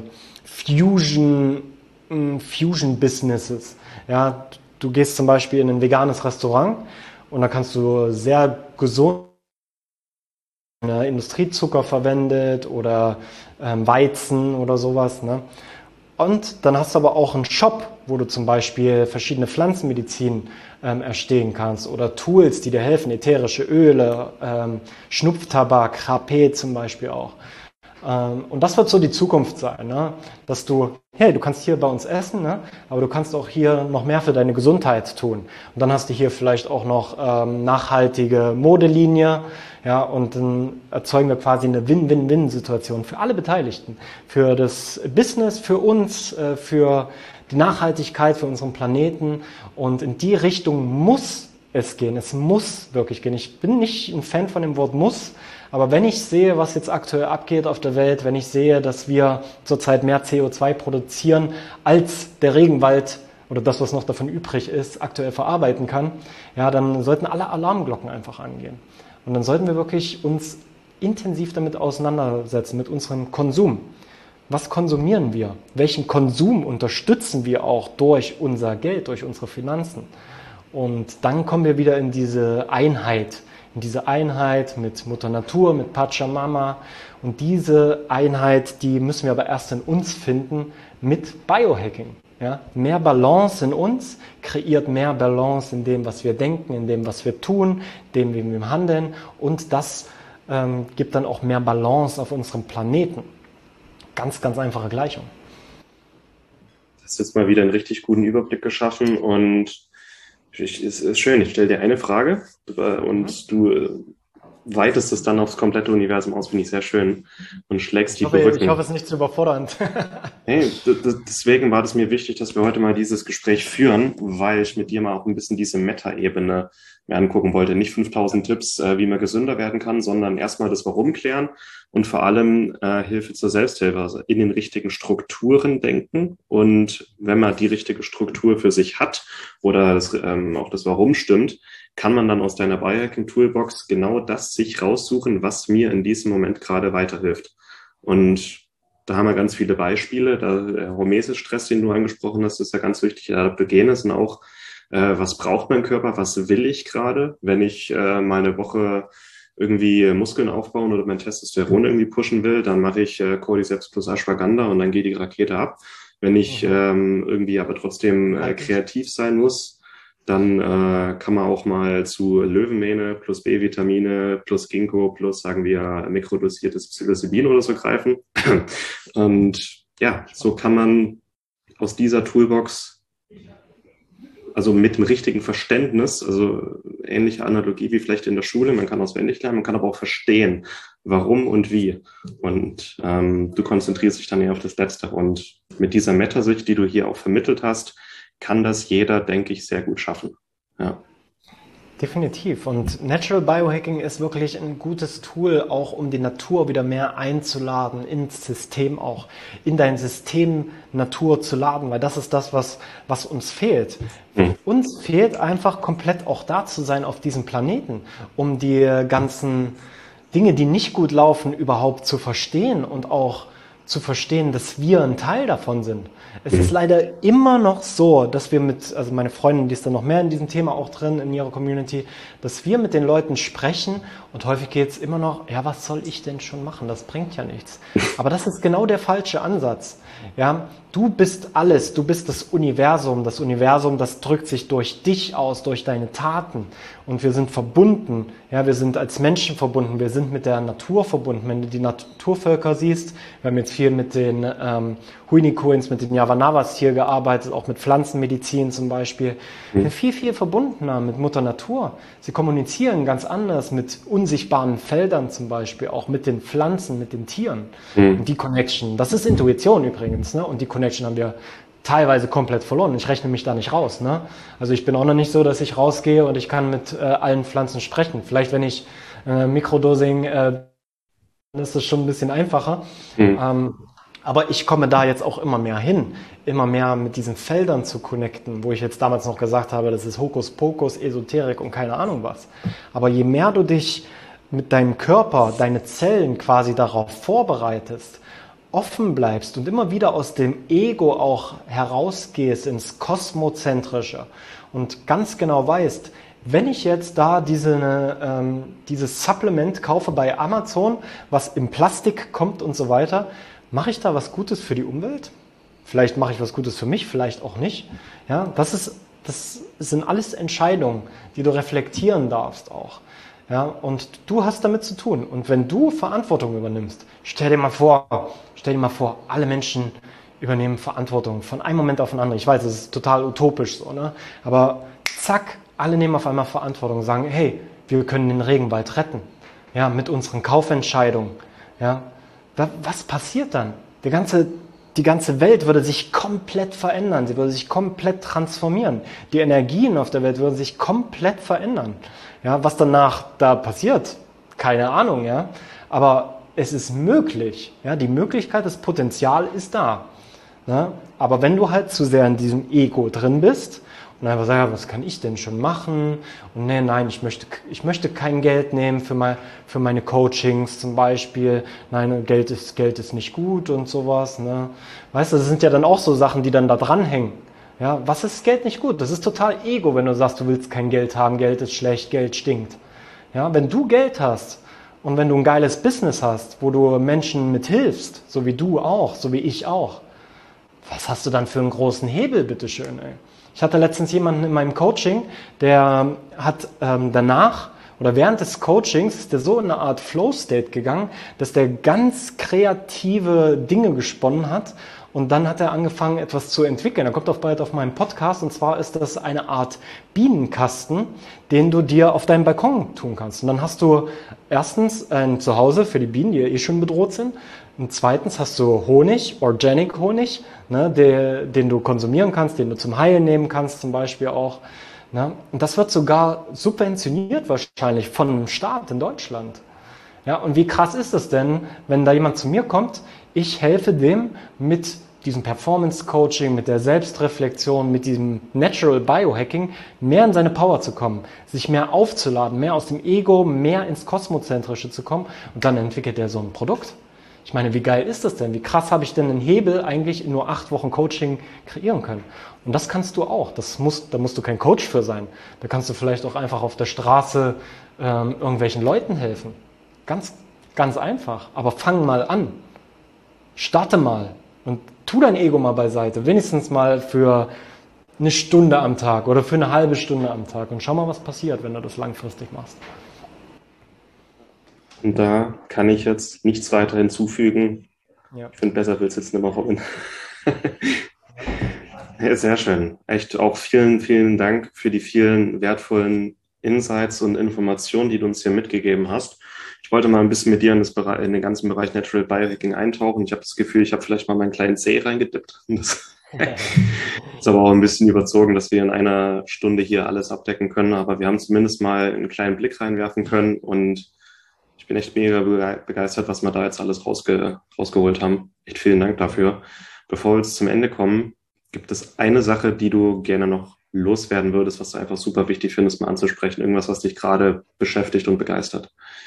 Fusion, Fusion Businesses. Ja, du gehst zum Beispiel in ein veganes Restaurant und da kannst du sehr gesund äh, Industriezucker verwendet oder ähm, Weizen oder sowas, ne? Und dann hast du aber auch einen Shop, wo du zum Beispiel verschiedene Pflanzenmedizin ähm, erstehen kannst oder Tools, die dir helfen, ätherische Öle, ähm, Schnupftabak, H P zum Beispiel auch. Ähm, und das wird so die Zukunft sein, ne? Dass du, hey, du kannst hier bei uns essen, ne? Aber du kannst auch hier noch mehr für deine Gesundheit tun. Und dann hast du hier vielleicht auch noch ähm, nachhaltige Modelinie, ja, und dann erzeugen wir quasi eine Win-Win-Win-Situation für alle Beteiligten, für das Business, für uns, äh, für die Nachhaltigkeit, für unseren Planeten. Und in die Richtung muss es gehen. Es muss wirklich gehen. Ich bin nicht ein Fan von dem Wort muss, aber wenn ich sehe, was jetzt aktuell abgeht auf der Welt, wenn ich sehe, dass wir zurzeit mehr C O zwei produzieren, als der Regenwald oder das, was noch davon übrig ist, aktuell verarbeiten kann, ja, dann sollten alle Alarmglocken einfach angehen. Und dann sollten wir wirklich uns intensiv damit auseinandersetzen, mit unserem Konsum. Was konsumieren wir? Welchen Konsum unterstützen wir auch durch unser Geld, durch unsere Finanzen? Und dann kommen wir wieder in diese Einheit, in diese Einheit mit Mutter Natur, mit Pachamama. Und diese Einheit, die müssen wir aber erst in uns finden mit Biohacking. Ja? Mehr Balance in uns kreiert mehr Balance in dem, was wir denken, in dem, was wir tun, dem, wie wir handeln. Und das ähm, gibt dann auch mehr Balance auf unserem Planeten. Ganz, ganz einfache Gleichung. Du hast jetzt mal wieder einen richtig guten Überblick geschaffen und es ist schön. Ich stelle dir eine Frage und du weitest es dann aufs komplette Universum aus, finde ich sehr schön und schlägst die Brücken. Ich hoffe, es ist nicht zu überfordernd. Hey, deswegen war es mir wichtig, dass wir heute mal dieses Gespräch führen, weil ich mit dir mal auch ein bisschen diese Meta-Ebene mir angucken wollte. Nicht fünftausend Tipps, wie man gesünder werden kann, sondern erstmal das Warum klären und vor allem äh, Hilfe zur Selbsthilfe, also in den richtigen Strukturen denken. Und wenn man die richtige Struktur für sich hat oder das, ähm, auch das Warum stimmt, kann man dann aus deiner Biohacking-Toolbox genau das sich raussuchen, was mir in diesem Moment gerade weiterhilft. Und da haben wir ganz viele Beispiele. Der Hormesis-Stress, den du angesprochen hast, ist ja ganz wichtig. Der Adaptogenes und auch, äh, was braucht mein Körper, was will ich gerade, wenn ich äh, mal eine Woche irgendwie Muskeln aufbauen oder mein Testosteron irgendwie pushen will, dann mache ich äh, Cordyceps plus Ashwagandha und dann geht die Rakete ab. Wenn ich ähm, irgendwie aber trotzdem äh, kreativ sein muss, dann äh, kann man auch mal zu Löwenmähne plus B-Vitamine plus Ginkgo plus, sagen wir, mikrodosiertes Psilocybin oder so greifen. Und ja, so kann man aus dieser Toolbox, also mit dem richtigen Verständnis, also ähnliche Analogie wie vielleicht in der Schule, man kann auswendig lernen, man kann aber auch verstehen, warum und wie. Und ähm, du konzentrierst dich dann eher auf das Letzte. Und mit dieser Metasicht, die du hier auch vermittelt hast, kann das jeder, denke ich, sehr gut schaffen. Ja. Definitiv. Und Natural Biohacking ist wirklich ein gutes Tool, auch um die Natur wieder mehr einzuladen, ins System auch, in dein System Natur zu laden, weil das ist das, was, was uns fehlt. Mhm. Uns fehlt einfach komplett auch da zu sein auf diesem Planeten, um die ganzen Dinge, die nicht gut laufen, überhaupt zu verstehen und auch zu verstehen, dass wir ein Teil davon sind. Es ist leider immer noch so, dass wir mit, also meine Freundin, die ist dann noch mehr in diesem Thema auch drin, in ihrer Community, dass wir mit den Leuten sprechen und häufig geht es immer noch, ja, was soll ich denn schon machen? Das bringt ja nichts. Aber das ist genau der falsche Ansatz. Ja, du bist alles, du bist das Universum. Das Universum, das drückt sich durch dich aus, durch deine Taten. Und wir sind verbunden. Ja, wir sind als Menschen verbunden. Wir sind mit der Natur verbunden. Wenn du die Naturvölker siehst, wir haben jetzt viel mit den ähm, Huinikoins, mit den Yavanavas hier gearbeitet, auch mit Pflanzenmedizin zum Beispiel. Wir sind viel, viel verbundener mit Mutter Natur. Sie kommunizieren ganz anders mit unsichtbaren Feldern zum Beispiel, auch mit den Pflanzen, mit den Tieren. Mhm. Und die Connection, das ist Intuition übrigens, ne? Und die Connection haben wir teilweise komplett verloren. Ich rechne mich da nicht raus. Ne? Also ich bin auch noch nicht so, dass ich rausgehe und ich kann mit äh, allen Pflanzen sprechen. Vielleicht, wenn ich äh, Mikrodosing, äh, dann ist das schon ein bisschen einfacher. Mhm. Ähm, aber ich komme da jetzt auch immer mehr hin, immer mehr mit diesen Feldern zu connecten, wo ich jetzt damals noch gesagt habe, das ist Hokuspokus, Esoterik und keine Ahnung was. Aber je mehr du dich mit deinem Körper, deine Zellen quasi darauf vorbereitest, offen bleibst und immer wieder aus dem Ego auch herausgehst ins Kosmozentrische und ganz genau weißt, wenn ich jetzt da diese, ähm, dieses Supplement kaufe bei Amazon, was im Plastik kommt und so weiter, mache ich da was Gutes für die Umwelt? Vielleicht mache ich was Gutes für mich, vielleicht auch nicht. Ja, das ist, das sind alles Entscheidungen, die du reflektieren darfst auch. Ja, und du hast damit zu tun. Und wenn du Verantwortung übernimmst, stell dir mal vor, stell dir mal vor, alle Menschen übernehmen Verantwortung von einem Moment auf den anderen. Ich weiß, das ist total utopisch so, ne? Aber zack, alle nehmen auf einmal Verantwortung und sagen, hey, wir können den Regenwald retten. Ja, mit unseren Kaufentscheidungen. Ja, was passiert dann? Die ganze, die ganze Welt würde sich komplett verändern. Sie würde sich komplett transformieren. Die Energien auf der Welt würden sich komplett verändern. Ja, was danach da passiert, keine Ahnung, ja. Aber es ist möglich. Ja, die Möglichkeit, das Potenzial ist da. Ja, aber wenn du halt zu sehr in diesem Ego drin bist und einfach sagst, ja, was kann ich denn schon machen? Und nee, nein, ich möchte, ich möchte kein Geld nehmen für, mein, für meine Coachings zum Beispiel. Nein, Geld ist, Geld ist nicht gut und sowas. Ne? Weißt du, das sind ja dann auch so Sachen, die dann da dranhängen. Ja, was ist Geld nicht gut? Das ist total Ego, wenn du sagst, du willst kein Geld haben, Geld ist schlecht, Geld stinkt. Ja, wenn du Geld hast und wenn du ein geiles Business hast, wo du Menschen mithilfst, so wie du auch, so wie ich auch, was hast du dann für einen großen Hebel, bitteschön, ey? Ich hatte letztens jemanden in meinem Coaching, der hat ähm, danach oder während des Coachings ist der so in eine Art Flow-State gegangen, dass der ganz kreative Dinge gesponnen hat. Und dann hat er angefangen, etwas zu entwickeln. Er kommt auch bald auf meinen Podcast. Und zwar ist das eine Art Bienenkasten, den du dir auf deinem Balkon tun kannst. Und dann hast du erstens ein Zuhause für die Bienen, die ja eh schon bedroht sind. Und zweitens hast du Honig, Organic Honig, ne, der, den du konsumieren kannst, den du zum Heilen nehmen kannst zum Beispiel auch. Ne? Und das wird sogar subventioniert wahrscheinlich von einem Staat in Deutschland. Ja, und wie krass ist es denn, wenn da jemand zu mir kommt, ich helfe dem mit diesem Performance-Coaching, mit der Selbstreflexion, mit diesem Natural Biohacking mehr in seine Power zu kommen, sich mehr aufzuladen, mehr aus dem Ego, mehr ins Kosmozentrische zu kommen und dann entwickelt er so ein Produkt. Ich meine, wie geil ist das denn? Wie krass habe ich denn einen Hebel eigentlich in nur acht Wochen Coaching kreieren können? Und das kannst du auch. Das muss, da musst du kein Coach für sein. Da kannst du vielleicht auch einfach auf der Straße ähm, irgendwelchen Leuten helfen. Ganz, ganz einfach. Aber fang mal an. Starte mal und tu dein Ego mal beiseite. Wenigstens mal für eine Stunde am Tag oder für eine halbe Stunde am Tag. Und schau mal, was passiert, wenn du das langfristig machst. Und da kann ich jetzt nichts weiter hinzufügen. Ja. Ich finde, besser will es jetzt nicht mehr, Robin. Ja, sehr schön. Echt auch vielen, vielen Dank für die vielen wertvollen Insights und Informationen, die du uns hier mitgegeben hast. Ich wollte mal ein bisschen mit dir in, das Bereich, in den ganzen Bereich Natural Biohacking eintauchen. Ich habe das Gefühl, ich habe vielleicht mal meinen kleinen Zeh reingedippt. Das ist aber auch ein bisschen überzogen, dass wir in einer Stunde hier alles abdecken können. Aber wir haben zumindest mal einen kleinen Blick reinwerfen können und ich bin echt mega begeistert, was wir da jetzt alles rausge rausgeholt haben. Echt vielen Dank dafür. Bevor wir jetzt zum Ende kommen, gibt es eine Sache, die du gerne noch loswerden würdest, was du einfach super wichtig findest, mal anzusprechen? Irgendwas, was dich gerade beschäftigt und begeistert?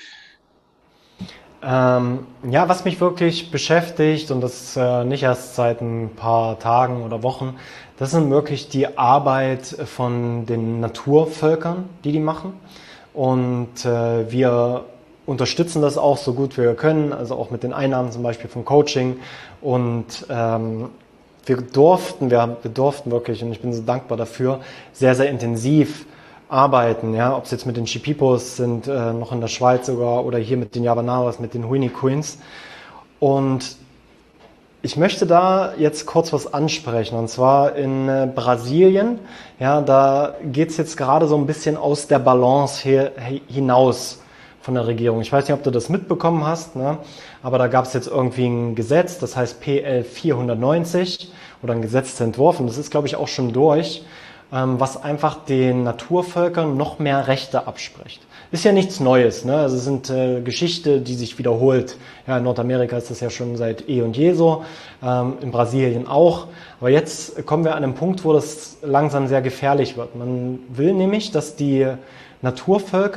Ähm, ja, was mich wirklich beschäftigt, und das äh, nicht erst seit ein paar Tagen oder Wochen, das sind wirklich die Arbeit von den Naturvölkern, die die machen. Und äh, wir unterstützen das auch so gut wir können, also auch mit den Einnahmen zum Beispiel vom Coaching. Und ähm, wir durften, wir, wir durften wirklich, und ich bin so dankbar dafür, sehr, sehr intensiv arbeiten, ja, ob es jetzt mit den Shipipos sind, äh, noch in der Schweiz sogar, oder hier mit den Yawanawas, mit den Huini Queens. Und ich möchte da jetzt kurz was ansprechen, und zwar in äh, Brasilien, ja, da geht es jetzt gerade so ein bisschen aus der Balance hier, hinaus von der Regierung. Ich weiß nicht, ob du das mitbekommen hast, ne? Aber da gab es jetzt irgendwie ein Gesetz, das heißt P L vierhundertneunzig oder ein Gesetzentwurf, und das ist, glaube ich, auch schon durch, ähm, was einfach den Naturvölkern noch mehr Rechte abspricht. Ist ja nichts Neues, ne? Also es sind äh, Geschichte, die sich wiederholt. Ja, in Nordamerika ist das ja schon seit eh und je so, ähm, in Brasilien auch. Aber jetzt kommen wir an einen Punkt, wo das langsam sehr gefährlich wird. Man will nämlich, dass die Naturvölker,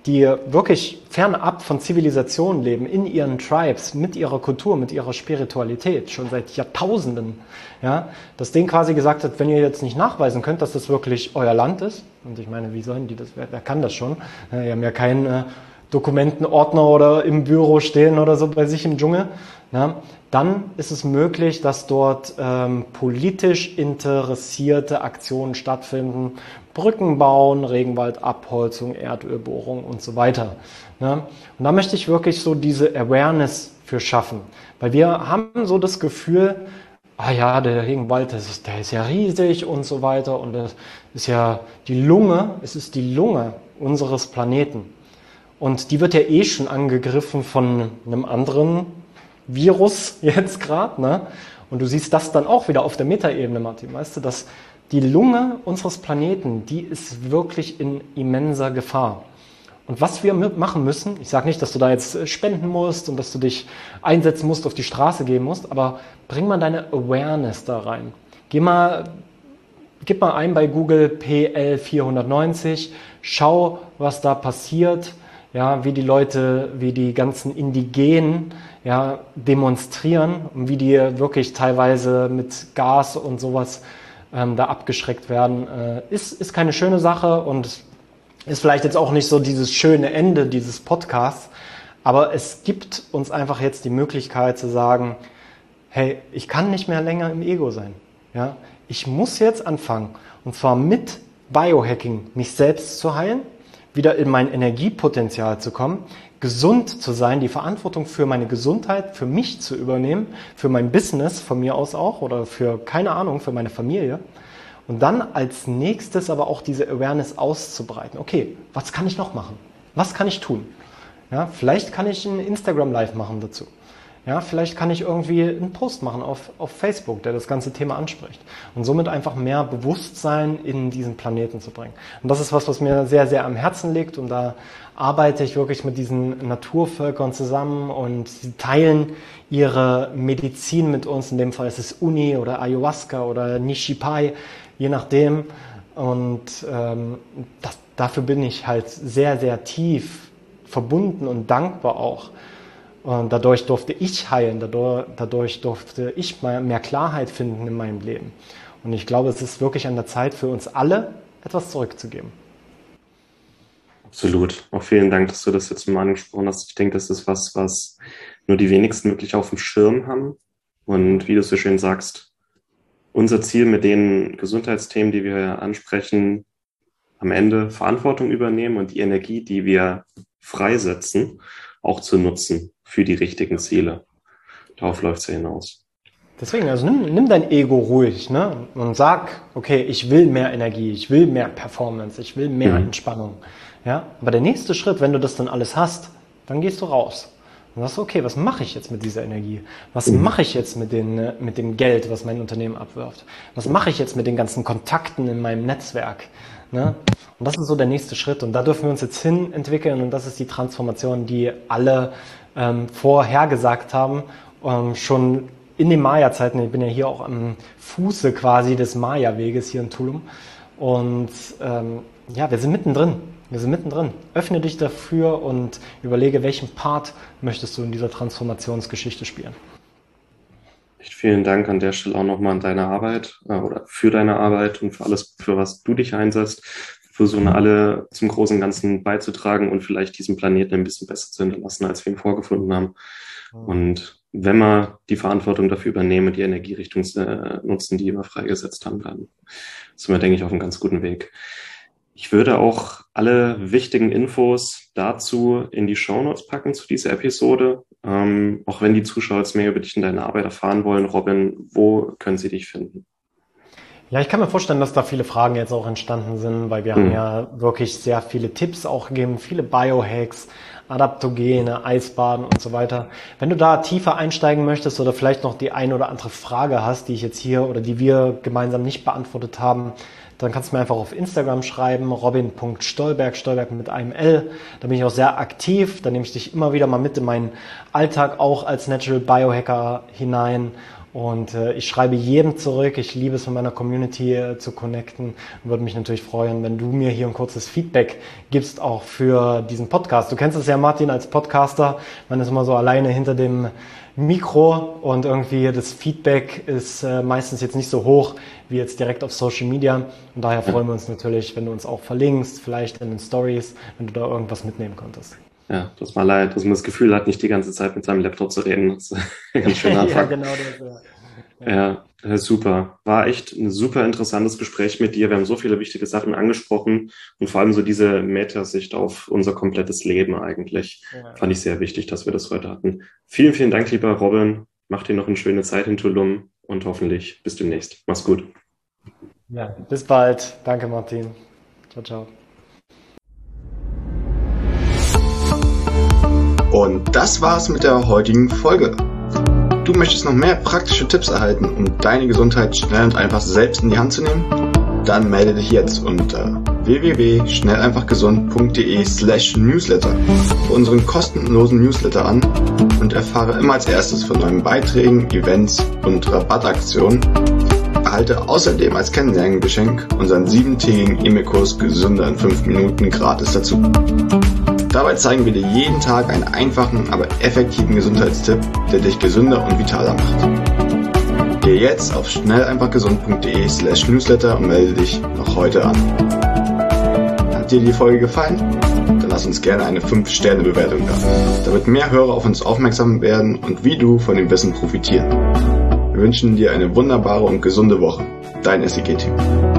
die wirklich fernab von Zivilisation leben, in ihren Tribes, mit ihrer Kultur, mit ihrer Spiritualität, schon seit Jahrtausenden, ja, dass denen quasi gesagt hat, wenn ihr jetzt nicht nachweisen könnt, dass das wirklich euer Land ist, und ich meine, wie sollen die das, wer, wer kann das schon? Die haben ja keinen äh, Dokumentenordner oder im Büro stehen oder so bei sich im Dschungel, ja, dann ist es möglich, dass dort ähm, politisch interessierte Aktionen stattfinden, Brücken bauen, Regenwaldabholzung, Erdölbohrung und so weiter. Ne? Und da möchte ich wirklich so diese Awareness für schaffen, weil wir haben so das Gefühl, ah ja, der Regenwald, das ist, der ist ja riesig und so weiter und das ist ja die Lunge, es ist die Lunge unseres Planeten und die wird ja eh schon angegriffen von einem anderen Virus jetzt gerade, ne? Und du siehst das dann auch wieder auf der Metaebene, Martin, weißt du, dass die Lunge unseres Planeten, die ist wirklich in immenser Gefahr. Und was wir machen müssen, ich sage nicht, dass du da jetzt spenden musst und dass du dich einsetzen musst, auf die Straße gehen musst, aber bring mal deine Awareness da rein. Geh mal, gib mal ein bei Google P L vierhundertneunzig, schau, was da passiert, ja, wie die Leute, wie die ganzen Indigenen, ja, demonstrieren und wie die wirklich teilweise mit Gas und sowas ähm, da abgeschreckt werden, äh, ist, ist keine schöne Sache und ist vielleicht jetzt auch nicht so dieses schöne Ende dieses Podcasts, aber es gibt uns einfach jetzt die Möglichkeit zu sagen, hey, ich kann nicht mehr länger im Ego sein. Ja? Ich muss jetzt anfangen, und zwar mit Biohacking, mich selbst zu heilen, wieder in mein Energiepotenzial zu kommen, gesund zu sein, die Verantwortung für meine Gesundheit, für mich zu übernehmen, für mein Business von mir aus auch oder für, keine Ahnung, für meine Familie. Und dann als nächstes aber auch diese Awareness auszubreiten. Okay, was kann ich noch machen? Was kann ich tun? Ja, vielleicht kann ich ein Instagram Live machen dazu. Ja, vielleicht kann ich irgendwie einen Post machen auf, auf Facebook, der das ganze Thema anspricht. Und somit einfach mehr Bewusstsein in diesen Planeten zu bringen. Und das ist was, was mir sehr, sehr am Herzen liegt. Und da arbeite ich wirklich mit diesen Naturvölkern zusammen und sie teilen ihre Medizin mit uns. In dem Fall ist es Uni oder Ayahuasca oder Nishipai, je nachdem. Und ähm, das, dafür bin ich halt sehr, sehr tief verbunden und dankbar auch. Und dadurch durfte ich heilen, dadurch, dadurch durfte ich mehr Klarheit finden in meinem Leben. Und ich glaube, es ist wirklich an der Zeit für uns alle, etwas zurückzugeben. Absolut. Auch vielen Dank, dass du das jetzt mal angesprochen hast. Ich denke, das ist was, was nur die wenigsten wirklich auf dem Schirm haben. Und wie du so schön sagst, unser Ziel mit den Gesundheitsthemen, die wir ansprechen, am Ende Verantwortung übernehmen und die Energie, die wir freisetzen, auch zu nutzen für die richtigen Ziele. Darauf läuft es ja hinaus. Deswegen, also nimm, nimm dein Ego ruhig, ne? Und sag, okay, ich will mehr Energie, ich will mehr Performance, ich will mehr mhm. Entspannung. Ja? Aber der nächste Schritt, wenn du das dann alles hast, dann gehst du raus. Und sagst, okay, was mache ich jetzt mit dieser Energie? Was mhm. mache ich jetzt mit, den, mit dem Geld, was mein Unternehmen abwirft? Was mache ich jetzt mit den ganzen Kontakten in meinem Netzwerk? Ne? Und das ist so der nächste Schritt. Und da dürfen wir uns jetzt hin entwickeln. Und das ist die Transformation, die alle ähm, vorhergesagt haben, ähm, schon in den Maya-Zeiten. Ich bin ja hier auch am Fuße quasi des Maya-Weges hier in Tulum. Und ähm, ja, wir sind mittendrin. Wir sind mittendrin. Öffne dich dafür und überlege, welchen Part möchtest du in dieser Transformationsgeschichte spielen. Echt vielen Dank an der Stelle auch nochmal an deine Arbeit äh, oder für deine Arbeit und für alles, für was du dich einsetzt. Wir versuchen alle zum großen Ganzen beizutragen und vielleicht diesen Planeten ein bisschen besser zu hinterlassen, als wir ihn vorgefunden haben. Und wenn wir die Verantwortung dafür übernehmen, die Energierichtung äh, nutzen, die wir freigesetzt haben, dann sind wir, denke ich, auf einem ganz guten Weg. Ich würde auch alle wichtigen Infos dazu in die Shownotes packen zu dieser Episode. Ähm, auch wenn die Zuschauer jetzt mehr über dich und deine Arbeit erfahren wollen, Robin, wo können sie dich finden? Ja, ich kann mir vorstellen, dass da viele Fragen jetzt auch entstanden sind, weil wir hm. haben ja wirklich sehr viele Tipps auch gegeben, viele Biohacks, Adaptogene, Eisbaden und so weiter. Wenn du da tiefer einsteigen möchtest oder vielleicht noch die eine oder andere Frage hast, die ich jetzt hier oder die wir gemeinsam nicht beantwortet haben, dann kannst du mir einfach auf Instagram schreiben, robin punkt stolberg, Stolberg mit einem L. Da bin ich auch sehr aktiv, da nehme ich dich immer wieder mal mit in meinen Alltag auch als Natural Biohacker hinein. Und äh, ich schreibe jedem zurück. Ich liebe es, mit meiner Community äh, zu connecten und würde mich natürlich freuen, wenn du mir hier ein kurzes Feedback gibst, auch für diesen Podcast. Du kennst es ja, Martin, als Podcaster. Man ist immer so alleine hinter dem Mikro und irgendwie das Feedback ist äh, meistens jetzt nicht so hoch wie jetzt direkt auf Social Media. Und daher freuen wir uns natürlich, wenn du uns auch verlinkst, vielleicht in den Stories, wenn du da irgendwas mitnehmen konntest. Ja, das war leid, dass man das Gefühl hat, nicht die ganze Zeit mit seinem Laptop zu reden. Das ist ein ganz schöner Anfang. Ja, genau das. Ja. Ja, ja, super. War echt ein super interessantes Gespräch mit dir. Wir haben so viele wichtige Sachen angesprochen und vor allem so diese Metasicht auf unser komplettes Leben eigentlich. Ja. Fand ich sehr wichtig, dass wir das heute hatten. Vielen, vielen Dank, lieber Robin. Mach dir noch eine schöne Zeit in Tulum und hoffentlich bis demnächst. Mach's gut. Ja, bis bald. Danke, Martin. Ciao, ciao. Und das war's mit der heutigen Folge. Du möchtest noch mehr praktische Tipps erhalten, um deine Gesundheit schnell und einfach selbst in die Hand zu nehmen? Dann melde dich jetzt unter w w w punkt schnell einfach gesund punkt d e slash newsletter für unseren kostenlosen Newsletter an und erfahre immer als erstes von neuen Beiträgen, Events und Rabattaktionen. Erhalte außerdem als Kennenlerngeschenk unseren siebentägigen E-Mail-Kurs Gesünder in fünf Minuten gratis dazu. Dabei zeigen wir dir jeden Tag einen einfachen, aber effektiven Gesundheitstipp, der dich gesünder und vitaler macht. Geh jetzt auf schnell einfach gesund punkt d e slash newsletter und melde dich noch heute an. Hat dir die Folge gefallen? Dann lass uns gerne eine fünf Sterne Bewertung da, damit mehr Hörer auf uns aufmerksam werden und wie du von dem Wissen profitieren. Wir wünschen dir eine wunderbare und gesunde Woche. Dein S I G-Team.